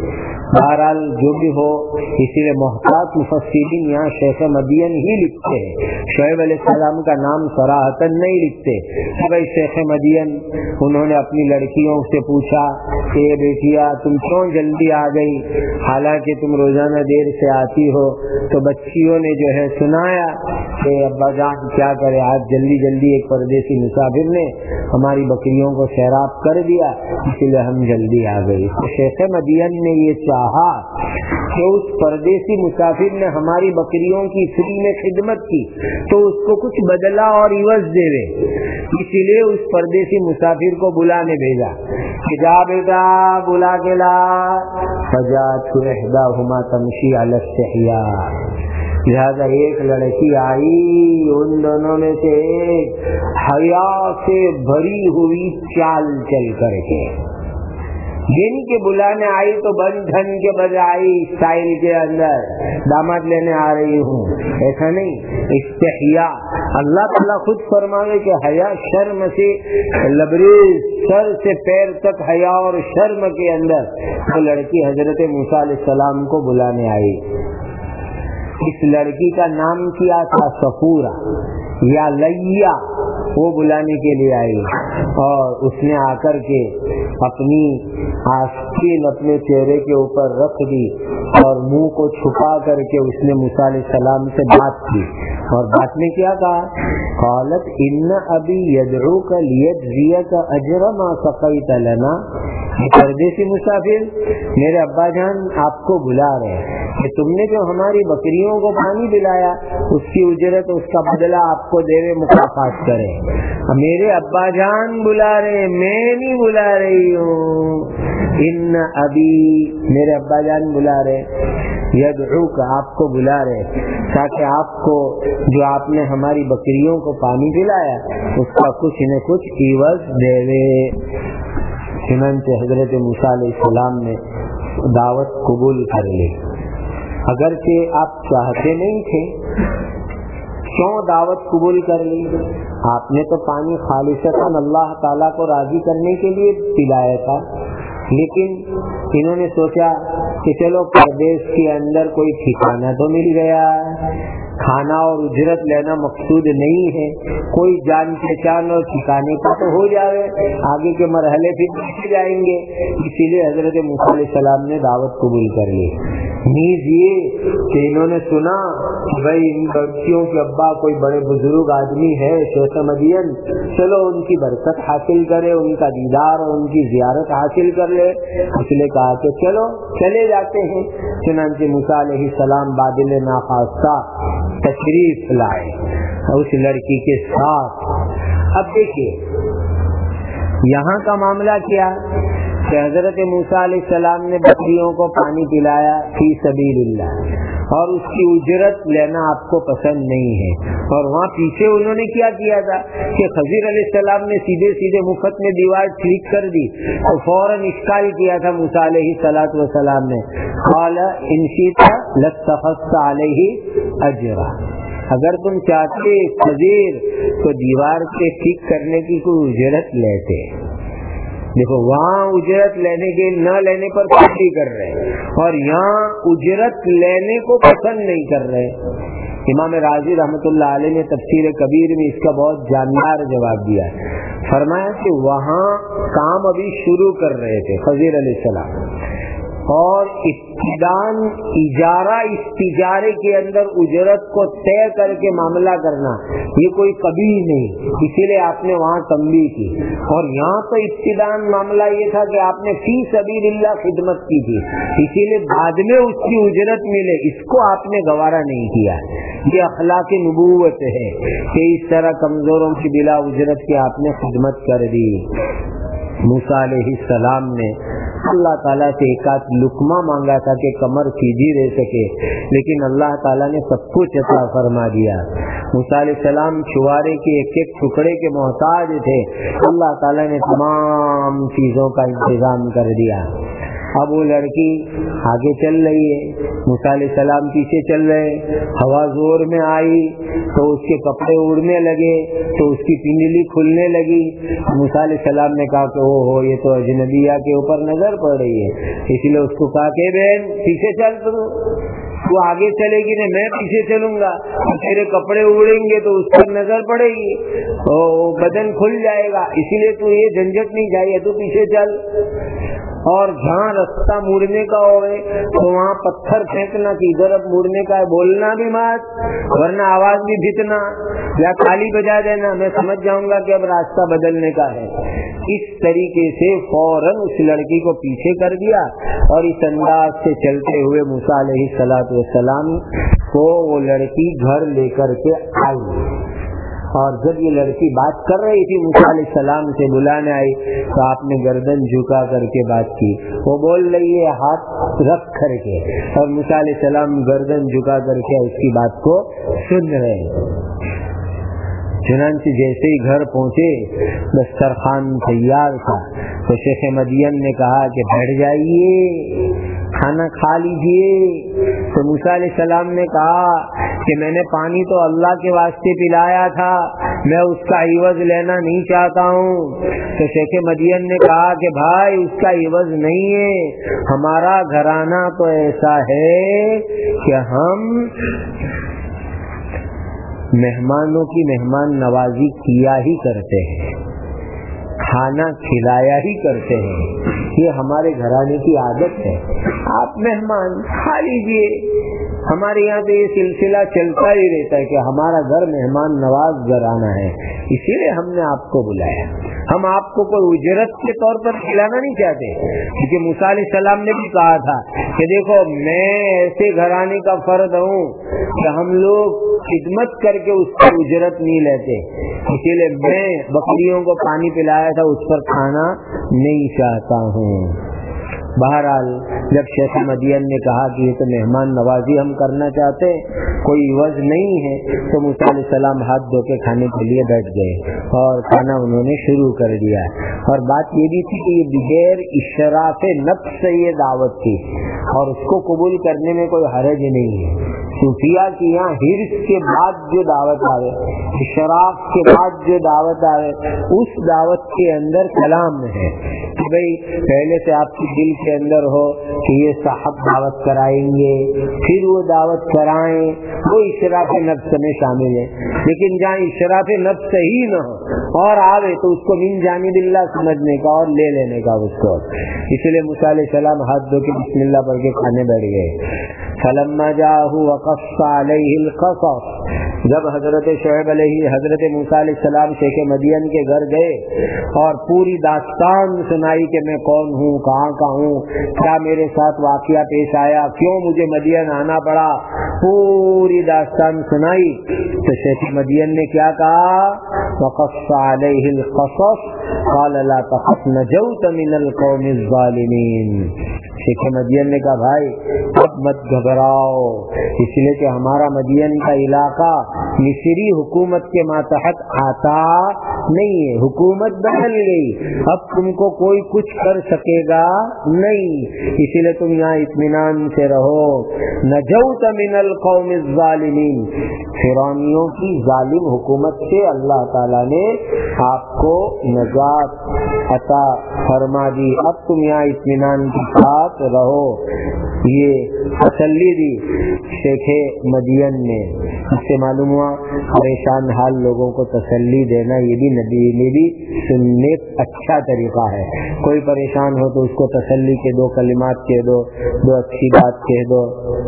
بہرحال جو بھی ہو، اسی لیے محتاط مفسرین یہاں شیخ مدین ہی لکھتے ہیں، شعیب علیہ السلام کا نام صراحتاً نہیں لکھتے کہ بھائی شیخ مدین انہوں نے اپنی لڑکیوں سے پوچھا کہ بیٹیا تم کیوں جلدی آ گئی، حالانکہ تم روزانہ دیر سے آتی ہو۔ تو بچیوں نے جو ہے سنایا کہ ابا جان کیا کرے، آج جلدی جلدی ایک پردیسی مسافر نے ہماری بکریوں کو سیراب کر دیا، اس لیے ہم جلدی آ گئی۔ تو شیخ مدین نے یہ چاہا کہ اس پردیسی مسافر نے ہماری بکریوں کی فری میں خدمت کی تو اس کو کچھ بدلہ اور عوض دے دے، اسی لیے اس پردیسی مسافر کو بلانے بھیجا کہ جا بیٹا بلا کے لا، فجاءت احداهما تمشي على استحياء، لہذا ایک لڑکی آئی، ان دونوں میں سے ایک حیا سے بھری ہوئی چال چل کر کے، جن کے بلانے آئی تو بن دھن کے بجائی اسٹائل کے اندر داماد لینے آ رہی ہوں، ایسا نہیں، استحیا۔ اللہ تعالیٰ خود فرمائے کہ حیا شرم سے لبریز، سر سے پیر تک حیا اور شرم کے اندر وہ لڑکی حضرت موسیٰ علیہ السلام کو بلانے آئی۔ اس لڑکی کا نام کیا تھا صفورہ یا لیا، وہ بلانے کے لیے آئی اور اس نے آ کر کے اپنی آستین اپنے چہرے کے اوپر رکھ دی اور منہ کو چھپا کر کے اس نے موسیٰ علیہ السلام سے بات کی، اور بات میں کیا کہا، قالت ان ابی یدعوک لیجزیک اجر ما سقیت لنا، پردیسی مسافر میرے ابا جان آپ کو بلا رہے ہیں کہ تم نے جو ہماری بکریوں کو پانی پلایا اس کی اجرت، اس کا بدلہ آپ کو دے رہے، مکافات کرے۔ میرے ابا جان بلا رہے، میں نہیں بلا رہی ہوں، ان ابی میرے ابا جان بلا رہے، یدعوک آپ کو بلا رہے تاکہ آپ کو جو آپ نے ہماری بکریوں کو پانی پلایا اس کا کچھ نہ کچھ عوض دے دے۔ چنانچہ حضرت موسیٰ علیہ السلام نے دعوت قبول کر لی، اگرچہ آپ چاہتے نہیں تھے۔ کیوں دعوت قبول کر لی؟ آپ نے تو پانی خالصتاً اللہ تعالیٰ کو راضی کرنے کے لیے پلایا تھا، لیکن انہوں نے سوچا کہ چلو پردیس کے اندر کوئی ٹھکانہ تو مل گیا، کھانا اور اجرت لینا مقصود نہیں ہے، کوئی جان پہچان اور ٹھکانے کا تو ہو جائے، آگے کے مرحلے پھر دیکھے جائیں گے، اسی لیے حضرت موسیٰ علیہ السلام نے دعوت قبول کر لی۔ نیز یہ کہ انہوں نے سنا کہ بھائی ان بچیوں کے ابا کوئی بڑے بزرگ آدمی ہے شیخ مدین، چلو ان کی برکت حاصل کرے، ان کا دیدار اور ان کی زیارت حاصل کر لے، اس لیے کہا کہ چلو چلے جاتے ہیں۔ چنانچہ موسیٰ علیہ السلام بادل ناخواستہ تشریف لائے اس لڑکی کے ساتھ۔ اب دیکھیے یہاں کا معاملہ کیا کہ حضرت موسیٰ علیہ السلام نے بکریوں کو پانی پلایا فی سبیل اللہ، اور اس کی اجرت لینا آپ کو پسند نہیں ہے، اور وہاں پیچھے انہوں نے کیا کیا تھا کہ خضر علیہ السلام نے سیدھے سیدھے مفت میں دیوار ٹھیک کر دی اور فوراً اشکال کیا تھا موسیٰ علیہ السلام نے، قال ان شئت لاتخذت علیہ اجرا، اگر تم چاہتے خضر تو دیوار کے ٹھیک کرنے کی کوئی اجرت لیتے۔ دیکھو وہاں اجرت لینے کے نہ لینے پر خوشی کر رہے اور یہاں اجرت لینے کو پسند نہیں کر رہے۔ امام راضی رحمۃ اللہ علیہ نے تفسیر کبیر میں اس کا بہت جاندار جواب دیا، فرمایا کہ وہاں کام ابھی شروع کر رہے تھے خضر علیہ السلام، اور ابتداً اجارہ استجارے کے اندر اجرت کو طے کر کے معاملہ کرنا یہ کوئی قبیح نہیں، اسی لیے آپ نے وہاں تنبیہ کی، اور یہاں تو ابتداً معاملہ یہ تھا کہ آپ نے فی سبیل اللہ خدمت کی تھی، اسی لیے بعد میں اس کی اجرت ملے اس کو آپ نے گوارا نہیں کیا۔ یہ اخلاق نبوت ہے کہ اس طرح کمزوروں کی بلا اجرت کی آپ نے خدمت کر دی۔ موسیٰ علیہ السلام نے اللہ تعالیٰ سے ایک آدھ لقمہ مانگا تھا کہ کمر سیدھی رہ سکے، لیکن اللہ تعالیٰ نے سب کچھ عطا فرما دیا۔ موسیٰ علیہ السلام چھوارے کے ایک ایک ٹکڑے کے محتاج تھے، اللہ تعالیٰ نے تمام چیزوں کا انتظام کر دیا۔ اب وہ لڑکی آگے چل رہی ہے، موسیٰ علیہ السلام پیچھے چل رہے، ہوا زور میں آئی تو اس کے کپڑے اڑنے لگے تو اس کی پنڈلی کھلنے لگی۔ موسیٰ علیہ السلام نے کہا کہ او ہو یہ تو اجنبیہ کے اوپر نظر پڑ رہی ہے، اس لیے اس کو کہا کہ بہن پیچھے چل، تو وہ آگے چلے گی نہیں میں پیچھے چلوں گا، تیرے کپڑے اڑیں گے تو اس پر نظر پڑے گی، بدن کھل جائے گا، اسی لیے تو یہ جھنجٹ نہیں چاہیے، تو پیچھے چل۔ اور جہاں رستہ مڑنے کا ہوئے تو وہاں پتھر پھینکنا کہ ادھر اب مڑنے کا ہے، بولنا بھی مت ورنہ آواز بھی بھیتنا یا تالی بجا دینا، میں سمجھ جاؤں گا کہ اب راستہ بدلنے کا ہے۔ اس طریقے سے فوراً اس لڑکی کو پیچھے کر دیا اور اس انداز سے چلتے ہوئے موسیٰ علیہ الصلوۃ والسلام کو وہ لڑکی گھر لے کر کے آئی۔ اور جب یہ لڑکی بات کر رہی تھی موسیٰ علیہ السلام سے بلانے آئی تو آپ نے گردن جھکا کر کے بات کی، وہ بول رہی ہے ہاتھ رکھ کر کے، اور موسیٰ علیہ السلام گردن جھکا کر کے اس کی بات کو سن رہے ہیں۔ چنانچہ جیسے ہی گھر پہنچے دسترخوان تیار تھا تو شیخ مدین نے کہا کہ بیٹھ جائیے کھانا کھا لیجئے۔ تو موسیٰ علیہ السلام نے کہا کہ میں نے پانی تو اللہ کے واسطے پلایا تھا، میں اس کا عوض لینا نہیں چاہتا ہوں۔ تو شیخ مدین نے کہا کہ بھائی اس کا عوض نہیں ہے، ہمارا گھرانہ تو ایسا ہے کہ ہم مہمانوں کی مہمان نوازی کیا ہی کرتے ہیں، کھانا کھلایا ہی کرتے ہیں، یہ ہمارے گھرانے کی عادت ہے، آپ مہمان کھا لیجئے۔ ہمارے یہاں تو یہ سلسلہ چلتا ہی رہتا ہے کہ ہمارا گھر مہمان نواز گھرانہ ہے، اسی لیے ہم نے آپ کو بلایا۔ ہم آپ کو کوئی اجرت کے طور پر کھلانا نہیں چاہتے، کیونکہ موسیٰ علیہ السلام نے بھی کہا تھا کہ دیکھو میں ایسے گھرانے کا فرد ہوں کہ ہم لوگ خدمت کر کے اس پر اجرت نہیں لیتے، اسی لیے میں بکریوں کو پانی پلایا تھا اس پر کھانا نہیں چاہتا ہوں۔ بہرحال جب شیخ مدین نے کہا کہ یہ تو مہمان نوازی ہم کرنا چاہتے ہیں، کوئی عوض نہیں ہے، تو موسیٰ علیہ السلام ہاتھ دھو کے کھانے کے لیے بیٹھ گئے اور کھانا انہوں نے شروع کر دیا۔ اور بات یہ بھی تھی کہ یہ بغیر اشراف نفس سے یہ دعوت تھی اور اس کو قبول کرنے میں کوئی حرج نہیں ہے۔ صوفیہ کی یہاں حرص کے بعد جو دعوت آئے، اشراف کے بعد جو دعوت آئے، اس دعوت کے اندر کلام ہے کہ بھئی پہلے سے آپ کی دل کے اندر ہو کہ یہ صاحب دعوت کرائیں گے، پھر وہ دعوت کرائیں، وہ اشراف نفس میں شامل ہے۔ لیکن جہاں اشراف نفس ہی نہ ہو اور آوے تو اس کو من جانب اللہ سمجھنے کا اور لے لینے کا اس کو، اس لیے موسیٰ علیہ السلام ہاتھ دھو کے بسم اللہ پڑھ کے کھانے بیٹھ گئے۔ فلما جاءه وقص عليه القصص، جب حضرت شعیب علیہ حضرت موسیٰ علیہ السلام شیخ مدین کے گھر گئے اور پوری داستان سنائی کہ میں کون ہوں، کہاں کا ہوں، کیا میرے ساتھ واقعہ پیش آیا، کیوں مجھے مدین آنا پڑا، پوری داستان سنائی تو شیخ مدین نے کیا کہا، وقص علیہ القصص قال لا تخف نجوت من القوم الظالمین۔ شیخ مدین نے کہا بھائی اب مت گھبراؤ، اس لیے کہ ہمارا مدین کا علاقہ مصری حکومت کے ماتحت آتا نہیں ہے، حکومت بدل گئی، اب تم کو کوئی کچھ کر سکے گا نہیں، اسی لیے تم یہاں اطمینان سے رہو۔ نجوت من القوم الظالمین، فرعونیوں کی ظالم حکومت سے اللہ تعالیٰ نے آپ کو نجات عطا فرما دی، اب تم یہاں اطمینان کے ساتھ رہو۔ یہ تسلی دی شیخ مدین نے، اس سے معلوم ہوا پریشان حال لوگوں کو تسلی دینا یہ بھی نبی نے بھی سننے اچھا طریقہ ہے۔ کوئی پریشان ہو تو اس کو تسلی کے دو کلمات کہہ دو، دو اچھی بات کہہ دو،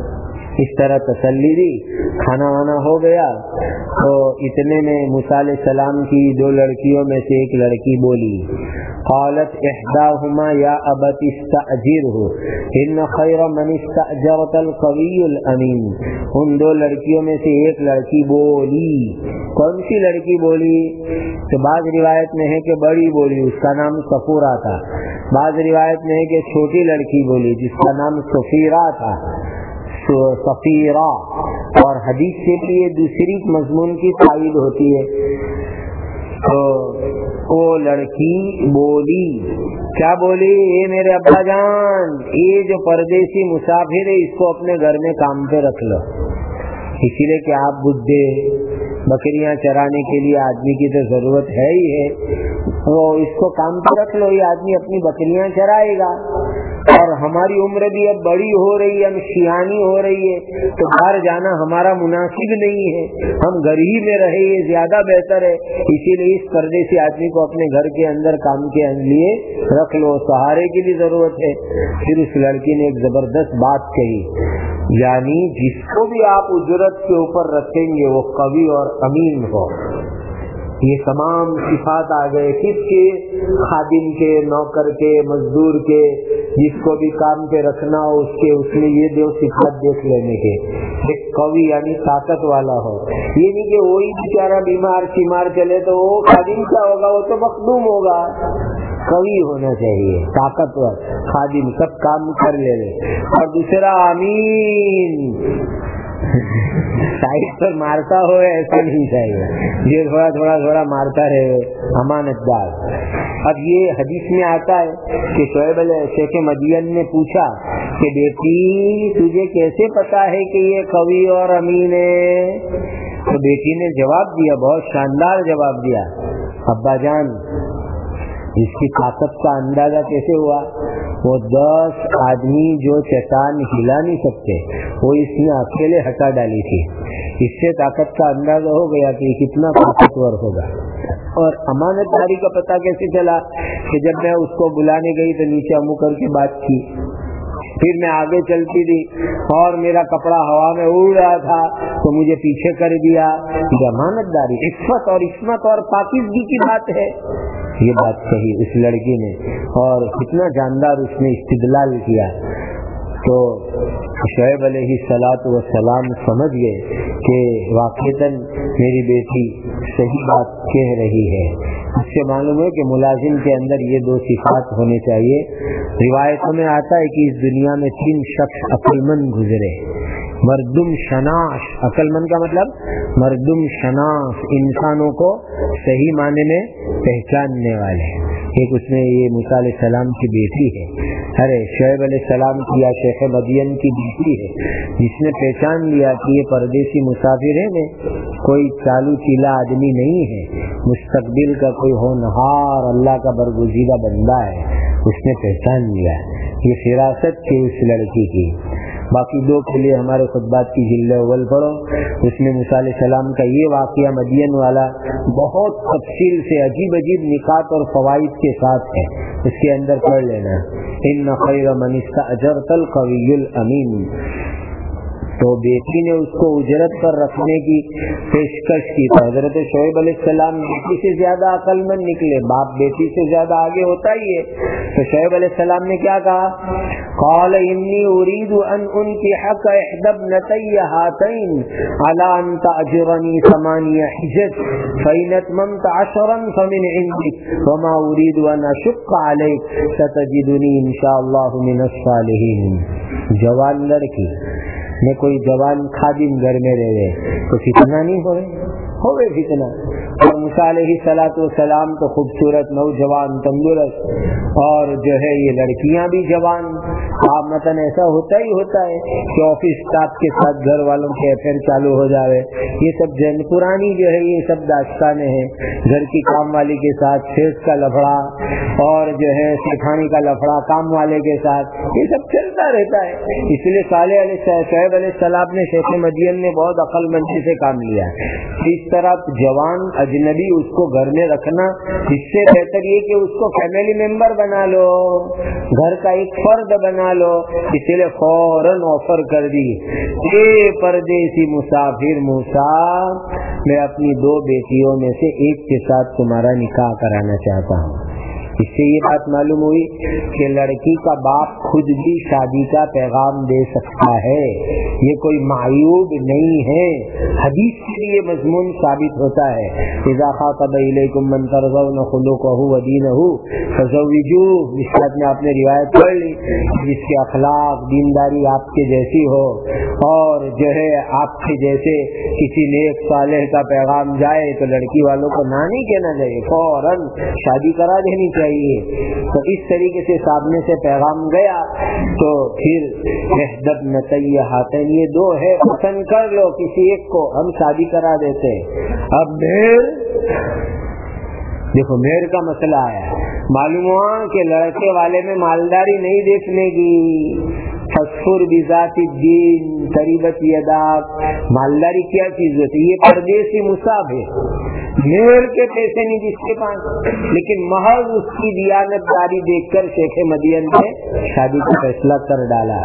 اس طرح تسلی دی۔ کھانا وانا ہو گیا تو اتنے میں موسیٰ علیہ السلام کی دو لڑکیوں میں سے ایک لڑکی بولی، قالت احداہما یا ابت استاجرہ ان خیر من استاجرت القوی الامین۔ ان دو لڑکیوں میں سے ایک لڑکی بولی، کون سی لڑکی بولی؟ تو بعض روایت میں ہے کہ بڑی بولی، اس کا نام صفورہ تھا، بعض روایت میں ہے کہ چھوٹی لڑکی بولی جس کا نام صفیرہ تھا، صفیرہ۔ اور حدیث سے بھی یہ دوسری مضمون کی تائید ہوتی ہے۔ تو وہ لڑکی بولی، کیا بولی؟ اے میرے ابا جان، یہ جو پردیسی مسافر ہے اس کو اپنے گھر میں کام پہ رکھ لو، اسی لیے کہ آپ بڈھے، بکریاں چرانے کے لیے آدمی کی تو ضرورت ہے ہی ہے، وہ اس کو کام پہ رکھ لو، یہ آدمی اپنی بکریاں چرائے گا، اور ہماری عمر بھی اب بڑی ہو رہی ہے، ہم شیانی ہو رہی ہے، تو باہر جانا ہمارا مناسب نہیں ہے، ہم گھر ہی میں رہے یہ زیادہ بہتر ہے، اسی لیے اس پردیسی آدمی کو اپنے گھر کے اندر کام کے لیے رکھ لو، سہارے کی بھی ضرورت ہے۔ پھر اس لڑکی نے ایک زبردست بات کہی، یعنی جس کو بھی آپ اجرت کے اوپر رکھیں گے وہ قوی اور امین ہو۔ یہ تمام صفات آ گئے، کس کے؟ خادم کے، نوکر کے، مزدور کے، جس کو بھی کام پہ رکھنا ہو اس کے، اس میں یہ دو صفات دیکھ لینے کے، ایک قوی یعنی طاقت والا ہو، یہ نہیں کہ وہی بیچارہ بیمار شمار چلے تو وہ خادم کیا ہوگا، وہ تو مخدوم ہوگا، قوی ہونا چاہیے، طاقتور خادم، سب کام کر لے لے۔ اور دوسرا امین، سائڈ پر مارتا ہو ایسا نہیں چاہیے، یہ تھوڑا تھوڑا تھوڑا مارتا رہے، امانت دار۔ اب یہ حدیث میں آتا ہے کہ شعیب علیہ شیخ مدین نے پوچھا کہ بیٹی تجھے کیسے پتا ہے کہ یہ قوی اور امین ہے؟ تو بیٹی نے جواب دیا، بہت شاندار جواب دیا، ابا جان اس کی طاقت کا اندازہ کیسے ہوا؟ وہ دس آدمی جو چٹان ہلا نہیں سکتے وہ اس نے اکیلے ہٹا ڈالی تھی، اس سے طاقت کا اندازہ ہو گیا کہ کتنا طاقتور ہوگا۔ اور امانت داری کا پتہ کیسے چلا؟ کہ جب میں اس کو بلانے گئی تو نیچے منہ کر کے بات کی، پھر میں آگے چلتی تھی اور میرا کپڑا ہوا میں اڑ رہا تھا تو مجھے پیچھے کر دیا، یہ امانت داری، عفت اور عصمت اور پاکیزگی کی بات ہے۔ یہ بات کہی اس لڑکی نے، اور کتنا جاندار اس نے استدلال کیا۔ تو شعیب علیہ الصلوۃ والسلام سمجھ گئے کہ واقعتاً میری بیٹی صحیح بات کہہ رہی ہے۔ اس سے معلوم ہے کہ ملازم کے اندر یہ دو صفات ہونے چاہیے۔ روایتوں میں آتا ہے کہ اس دنیا میں تین شخص عقل مند گزرے، مردم شناس، عقل مند کا مطلب مردم شناس، انسانوں کو صحیح معنی میں پہچاننے والے۔ ایک اس میں یہ موسیٰ علیہ السلام کی بیٹی ہے، ارے شعیب علیہ السلام کی یا شیخ مدین کی بیٹی ہے، جس نے پہچان لیا کہ یہ پردیسی مسافر ہے، میں کوئی چالو چیلا آدمی نہیں ہے، مستقبل کا کوئی ہونہار اللہ کا برگزیدہ بندہ ہے، اس نے پہچان لیا۔ یہ فراست تھی اس لڑکی کی۔ باقی دو کے لیے ہمارے خطبات کی جلد اول پڑھو، اس میں موسیٰ علیہ السلام کا یہ واقعہ مدین والا بہت تفصیل سے عجیب عجیب نکات اور فوائد کے ساتھ ہے، اس کے اندر پڑھ لینا۔ ان خیر من استاجرت القوی الامین، تو بیٹی نے اس کو اجرت پر رکھنے کی پیشکش کی، تو حضرت شعیب علیہ السلام بیٹی سے زیادہ عقل مند نکلے، باپ بیٹی سے زیادہ آگے ہوتا ہی ہے۔ تو شعیب علیہ السلام نے کیا کہا؟ قال انی اريد ان انکحک احدى ابنتی هاتین علی ان تأجرنی ثمانی حجج فإن اتممت عشرا فمن عندک وما اريد ان اشق علیک ستجدنی ان شاء اللہ من الصالحین۔ جوان لڑکی میں کوئی جوان خادم گھر میں رہ گئے تو فتنہ نہیں ہوئے ہوئے فتنہ۔ اور موسیٰ علیہ الصلوۃ والسلام تو خوبصورت نوجوان تندرست، اور جو ہے یہ لڑکیاں بھی جوان۔ آپ مثلاً ایسا ہوتا ہی ہوتا ہے کہ آفس اسٹاف کے ساتھ گھر والوں کے افیئر چالو ہو جاوے، یہ سب جن پرانی جو ہے یہ سب داستانیں ہیں، گھر کی کام والی کے ساتھ شیخ کا لفڑا اور جو ہے سیٹھانی کا لفڑا کام والے کے ساتھ، یہ سب چلتا رہتا ہے۔ اس لیے صالح علیہ شعیب علیہ السلام نے شیخ مدین نے بہت عقل مندی سے کام لیا۔ اس طرح جوان اجنبی اس کو گھر میں رکھنا، اس سے بہتر یہ کہ اس کو فیملی ممبر بنا لو، گھر کا ایک فرد بنا لو۔ اس لیے فوراً آفر کر دی، اے پردیسی مسافر موسیٰ، میں اپنی دو بیٹیوں میں سے ایک کے ساتھ تمہارا نکاح کرانا چاہتا ہوں۔ اس سے یہ بات معلوم ہوئی کہ لڑکی کا باپ خود بھی شادی کا پیغام دے سکتا ہے، یہ کوئی معیوب نہیں ہے، حدیث کے لیے مضمون ثابت ہوتا ہے۔ اذا خاطب الیکم من ترضون خلقہ ودینہ فزوجوہ، مشکات میں آپ نے روایت پڑھ لی، جس کے اخلاق دینداری آپ کے جیسی ہو اور جو ہے آپ کے جیسے کسی نیک صالح کا پیغام جائے تو لڑکی والوں کو نہ نہیں کہنا چاہیے، فوراً شادی کرا دینی چاہیے۔ تو اس طریقے سے سامنے سے پیغام گیا تو پھر احدب نتیحاتین، یہ دو ہے، پسند کر لو کسی ایک کو، ہم شادی کرا دیتے۔ اب مہر، دیکھو مہر کا مسئلہ آیا، معلوم ہوا کہ لڑکے والے میں مالداری نہیں دیکھنے کی، فسفر بذات الدین تریبت یداک، مالداری کیا چیز ہوتی ہے؟ یہ پردیسی مصاب ہے، مہر کے پیسے نہیں جس کے پاس، لیکن محض اس کی دیانت داری دیکھ کر شیخ مدین نے شادی کا فیصلہ کر ڈالا۔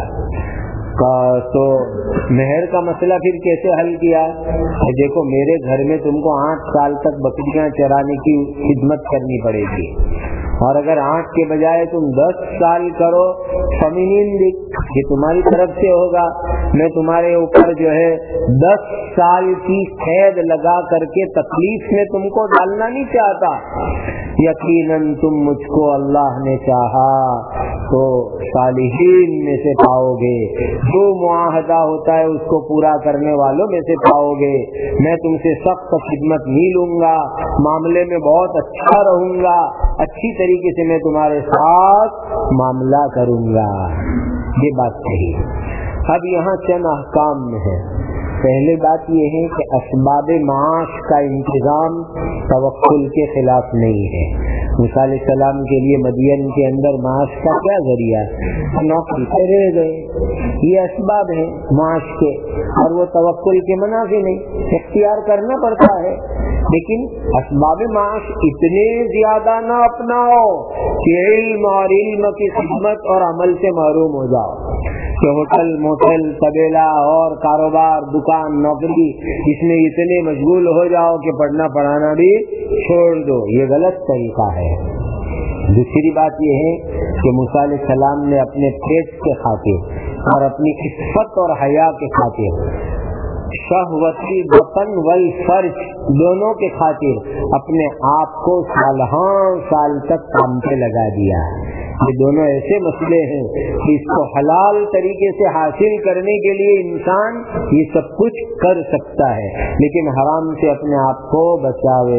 تو مہر کا مسئلہ پھر کیسے حل کیا؟ دیکھو میرے گھر میں تم کو آٹھ سال تک بکریاں چرانے کی خدمت کرنی پڑے گی، اور اگر آٹھ کے بجائے تم دس سال کرو فمینین دکھ، یہ تمہاری طرف سے ہوگا، میں تمہارے اوپر جو ہے دس سال کی قید لگا کر کے تکلیف میں تم کو ڈالنا نہیں چاہتا، یقیناً تم مجھ کو اللہ نے چاہا تو صالحین میں سے پاؤ گے، جو معاہدہ ہوتا ہے اس کو پورا کرنے والوں میں سے پاؤ گے، میں تم سے سخت خدمت نہیں لوں گا، معاملے میں بہت اچھا رہوں گا، اچھی طریقے سے میں تمہارے ساتھ معاملہ کروں گا۔ یہ بات صحیح۔ اب یہاں چند احکام میں ہے۔ پہلے بات یہ ہے کہ اسباب معاش کا انتظام توکل کے خلاف نہیں ہے۔ موسیٰ علیہ السلام کے لیے مدین کے اندر معاش کا کیا ذریعہ؟ نوکری پہ رہ گئے، یہ اسباب ہیں معاش کے، اور وہ توکل کے منافی نہیں، اختیار کرنا پڑتا ہے، لیکن اسباب معاش اتنے زیادہ نہ اپناؤ کہ علم اور علم کی خدمت اور عمل سے محروم ہو جاؤ، کہ ہوٹل موٹل طبیلہ اور کاروبار دکان نوکری اس میں اتنے مشغول ہو جاؤ کہ پڑھنا پڑھانا بھی چھوڑ دو، یہ غلط طریقہ ہے۔ دوسری بات یہ ہے کہ موسیٰ علیہ السلام نے اپنے پیٹ کے خاطر اور اپنی عفت اور حیا کے خاطر، شہوتی بطن والفرج دونوں کے خاطر اپنے آپ کو سالہاں سال تک کام پہ لگا دیا۔ یہ دونوں ایسے مسئلے ہیں کہ اس کو حلال طریقے سے حاصل کرنے کے لیے انسان یہ سب کچھ کر سکتا ہے، لیکن حرام سے اپنے آپ کو بچاوے۔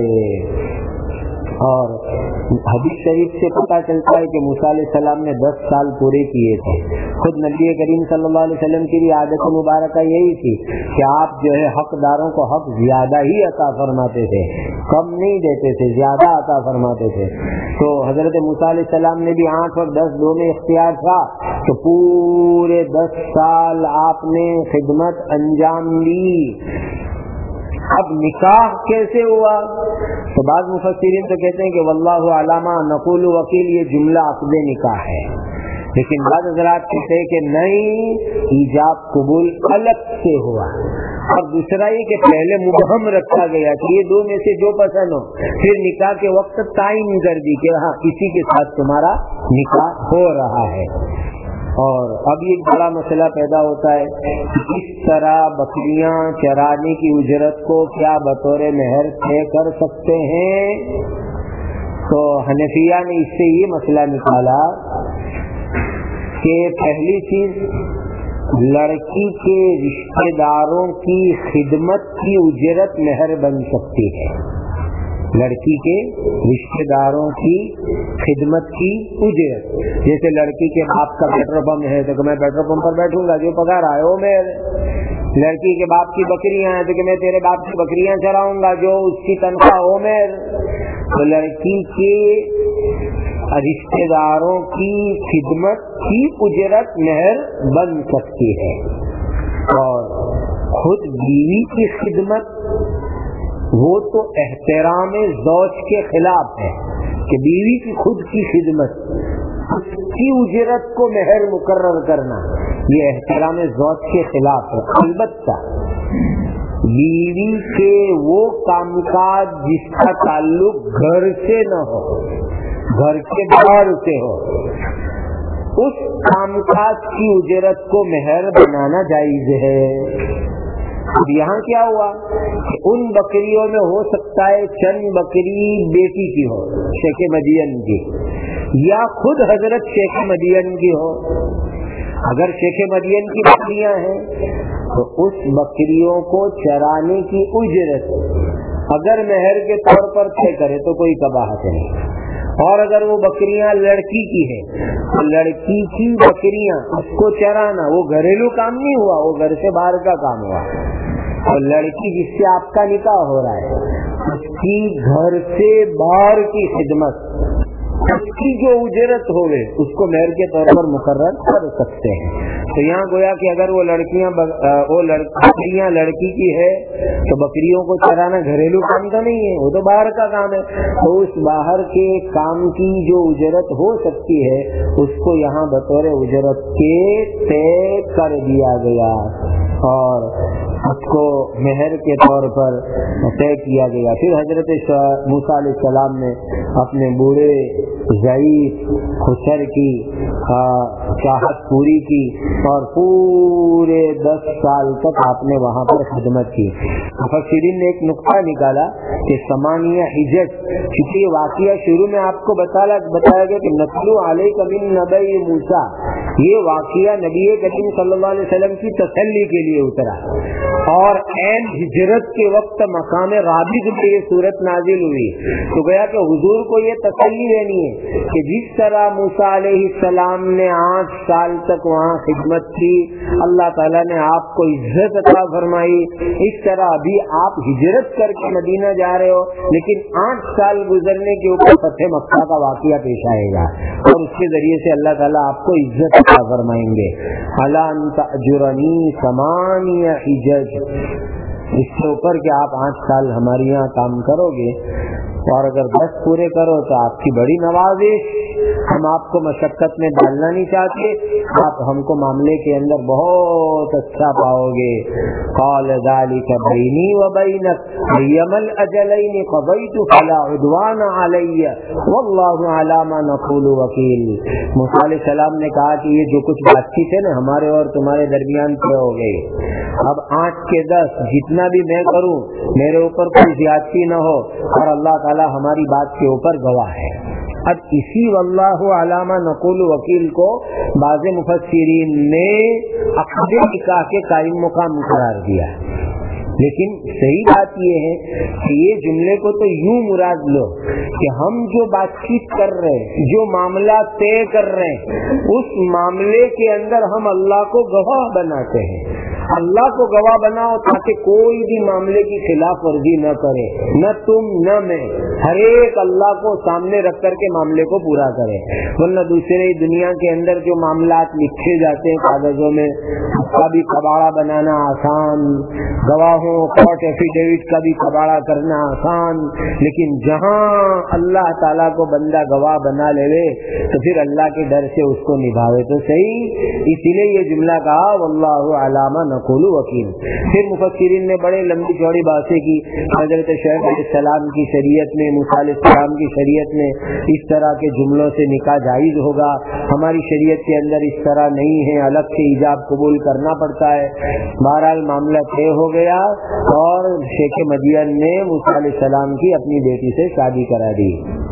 اور حدیث شریف سے پتہ چلتا ہے کہ موسیٰ علیہ السلام نے دس سال پورے کیے تھے۔ خود نبی کریم صلی اللہ علیہ وسلم کی بھی عادت مبارکہ یہی تھی کہ آپ جو ہے حقداروں کو حق زیادہ ہی عطا فرماتے تھے، کم نہیں دیتے تھے، زیادہ عطا فرماتے تھے۔ تو حضرت موسیٰ علیہ السلام نے بھی آٹھ اور دس دو میں اختیار تھا، تو پورے دس سال آپ نے خدمت انجام دی۔ اب نکاح کیسے ہوا؟ تو بعض مفسرین تو کہتے ہیں کہ واللہ علامہ نقول وکیل، یہ جملہ عقد نکاح ہے، لیکن بعض حضرات کہتے ہیں کہ نہیں، ایجاب قبول الگ سے ہوا، اور دوسرا یہ کہ پہلے مبہم رکھا گیا کہ یہ دو میں سے جو پسند ہو، پھر نکاح کے وقت تعین کر دی کہ ہاں کسی کے ساتھ تمہارا نکاح ہو رہا ہے۔ اور اب یہ بڑا مسئلہ پیدا ہوتا ہے کہ اس طرح بکریاں چرانے کی اجرت کو کیا بطور مہر طے کر سکتے ہیں؟ تو حنفیہ نے اس سے یہ مسئلہ نکالا کہ پہلی چیز، لڑکی کے رشتہ داروں کی خدمت کی اجرت مہر بن سکتی ہے، لڑکی کے رشتہ داروں کی خدمت کی اجرت، جیسے لڑکی کے باپ کا پیٹرول پمپ ہے تو کہ میں پیٹرول پمپ پر بیٹھوں گا، جو پگار آئے وہ میرے، لڑکی کے باپ کی بکریاں ہیں تو کہ میں تیرے باپ کی بکریاں چراؤں گا، جو اس کی تنخواہ وہ میرے۔ تو لڑکی کے رشتہ داروں کی خدمت کی اجرت مہر بن سکتی ہے، اور خود بیوی کی خدمت وہ تو احترام زوج کے خلاف ہے کہ بیوی کی خود کی خدمت، اس کی اجرت کو مہر مقرر کرنا، یہ احترام زوج کے خلاف ہے۔ البتہ بیوی کے وہ کام کاج جس کا تعلق گھر سے نہ ہو، گھر کے باہر سے ہو، اس کام کاج کی اجرت کو مہر بنانا جائز ہے۔ اب یہاں کیا ہوا کہ ان بکریوں میں ہو سکتا ہے چند بکری بیٹی کی ہو، شیخ مدین کی، یا خود حضرت شیخ مدین کی ہو۔ اگر شیخ مدین کی بکریاں ہیں تو اس بکریوں کو چرانے کی اجرت اگر مہر کے طور پر طے کرے تو کوئی قباحت نہیں، اور اگر وہ بکریاں لڑکی کی ہیں تو لڑکی کی بکریاں اس کو چرانا وہ گھریلو کام نہیں ہوا، وہ گھر سے باہر کا کام ہوا۔ اور لڑکی جس سے آپ کا نکاح ہو رہا ہے اس کی گھر سے باہر کی خدمت، اس کی جو اجرت ہوئے اس کو مہر کے طور پر مقرر کر سکتے ہیں۔ تو یہاں گویا کہ اگر وہ لڑکیاں وہ بکریاں لڑکی کی ہے تو بکریوں کو چرانا گھریلو کام تو نہیں ہے، وہ تو باہر کا کام ہے، تو اس باہر کے کام کی جو اجرت ہو سکتی ہے اس کو یہاں بطور اجرت کے طے کر دیا گیا اور اس کو مہر کے طور پر طے کیا گیا۔ پھر حضرت موسیٰ علیہ السلام نے اپنے بوڑھے ضعیف خسر کی چاہت پوری کی اور پورے دس سال تک آپ نے وہاں پر خدمت کی۔ مفسرین نے ایک نقطہ نکالا کہ ثمانیہ حجج، کسی واقعہ شروع میں آپ کو بتایا گیا کہ نتلو علیک من نبی موسیٰ، یہ واقعہ نبی کریم صلی اللہ علیہ وسلم کی تسلی کے لیے اترا، اور عین ہجرت کے وقت مقام رابط میں یہ صورت نازل ہوئی، تو گیا کہ حضور کو یہ تسلی دینی ہے کہ جس طرح موسیٰ علیہ السلام نے آٹھ سال تک وہاں خدمت کی، اللہ تعالیٰ نے آپ کو عزت عطا فرمائی، اس طرح ابھی آپ ہجرت کر کے مدینہ جا رہے ہو لیکن آٹھ سال گزرنے کے اوپر فتح مکہ کا واقعہ پیش آئے گا اور اس کے ذریعے سے اللہ تعالیٰ آپ کو عزت عطا فرمائیں گے۔ الا ان تأجرنی ثمانیہ حجج، اس کے اوپر کہ آپ آٹھ سال ہمارے یہاں کام کرو گے اور اگر دس پورے کرو تو آپ کی بڑی نوازش، ہم آپ کو مشقت میں ڈالنا نہیں چاہتے، آپ ہم کو معاملے کے اندر بہت اچھا پاؤ گے۔ قال ذلك بینی وبینک ایما الاجلین قضیت فلا عدوان علی واللہ علی ما نقول وکیل۔ موسیٰ علیہ السلام نے کہا کہ یہ جو کچھ بات چیت ہے نا ہمارے اور تمہارے درمیان طے ہو گئی، اب آٹھ کے دس جتنا بھی میں کروں میرے اوپر کوئی زیادتی نہ ہو، اور اللہ تعالیٰ ہماری بات کے اوپر گواہ ہے۔ اب اسی واللہ علامہ نقول وکیل کو بعض مفسرین نے عقد نکاح کے قائم مقام قرار دیا، لیکن صحیح بات یہ ہے کہ یہ جملے کو تو یوں مراد لو کہ ہم جو بات چیت کر رہے ہیں، جو معاملہ طے کر رہے ہیں، اس معاملے کے اندر ہم اللہ کو گواہ بناتے ہیں، اللہ کو گواہ بناؤ تاکہ کوئی بھی معاملے کی خلاف ورزی نہ کرے، نہ تم نہ میں، ہر ایک اللہ کو سامنے رکھ کر کے معاملے کو پورا کرے، ورنہ دوسرے دنیا کے اندر جو معاملات لکھے جاتے ہیں کاغذوں میں، اس کا بھی کباڑا بنانا آسان، گواہوں کورٹ ایفیڈیوٹ کا بھی کباڑا کرنا آسان، لیکن جہاں اللہ تعالیٰ کو بندہ گواہ بنا لے تو پھر اللہ کے ڈر سے اس کو نبھاوے تو صحیح۔ اسی لیے یہ جملہ کہا واللہ علامہ نقول وکیل۔ پھر مفسرین نے بڑے لمبی چوڑی باتیں کی، حضرت شعیب علیہ السلام کی شریعت میں، موسیٰ علیہ السلام کی شریعت میں اس طرح کے جملوں سے نکاح جائز ہوگا، ہماری شریعت کے اندر اس طرح نہیں ہے، الگ سے ایجاب قبول کرنا پڑتا ہے۔ بہرحال معاملہ طے ہو گیا اور شیخ مدین نے موسیٰ علیہ السلام کی اپنی بیٹی سے شادی کرا دی۔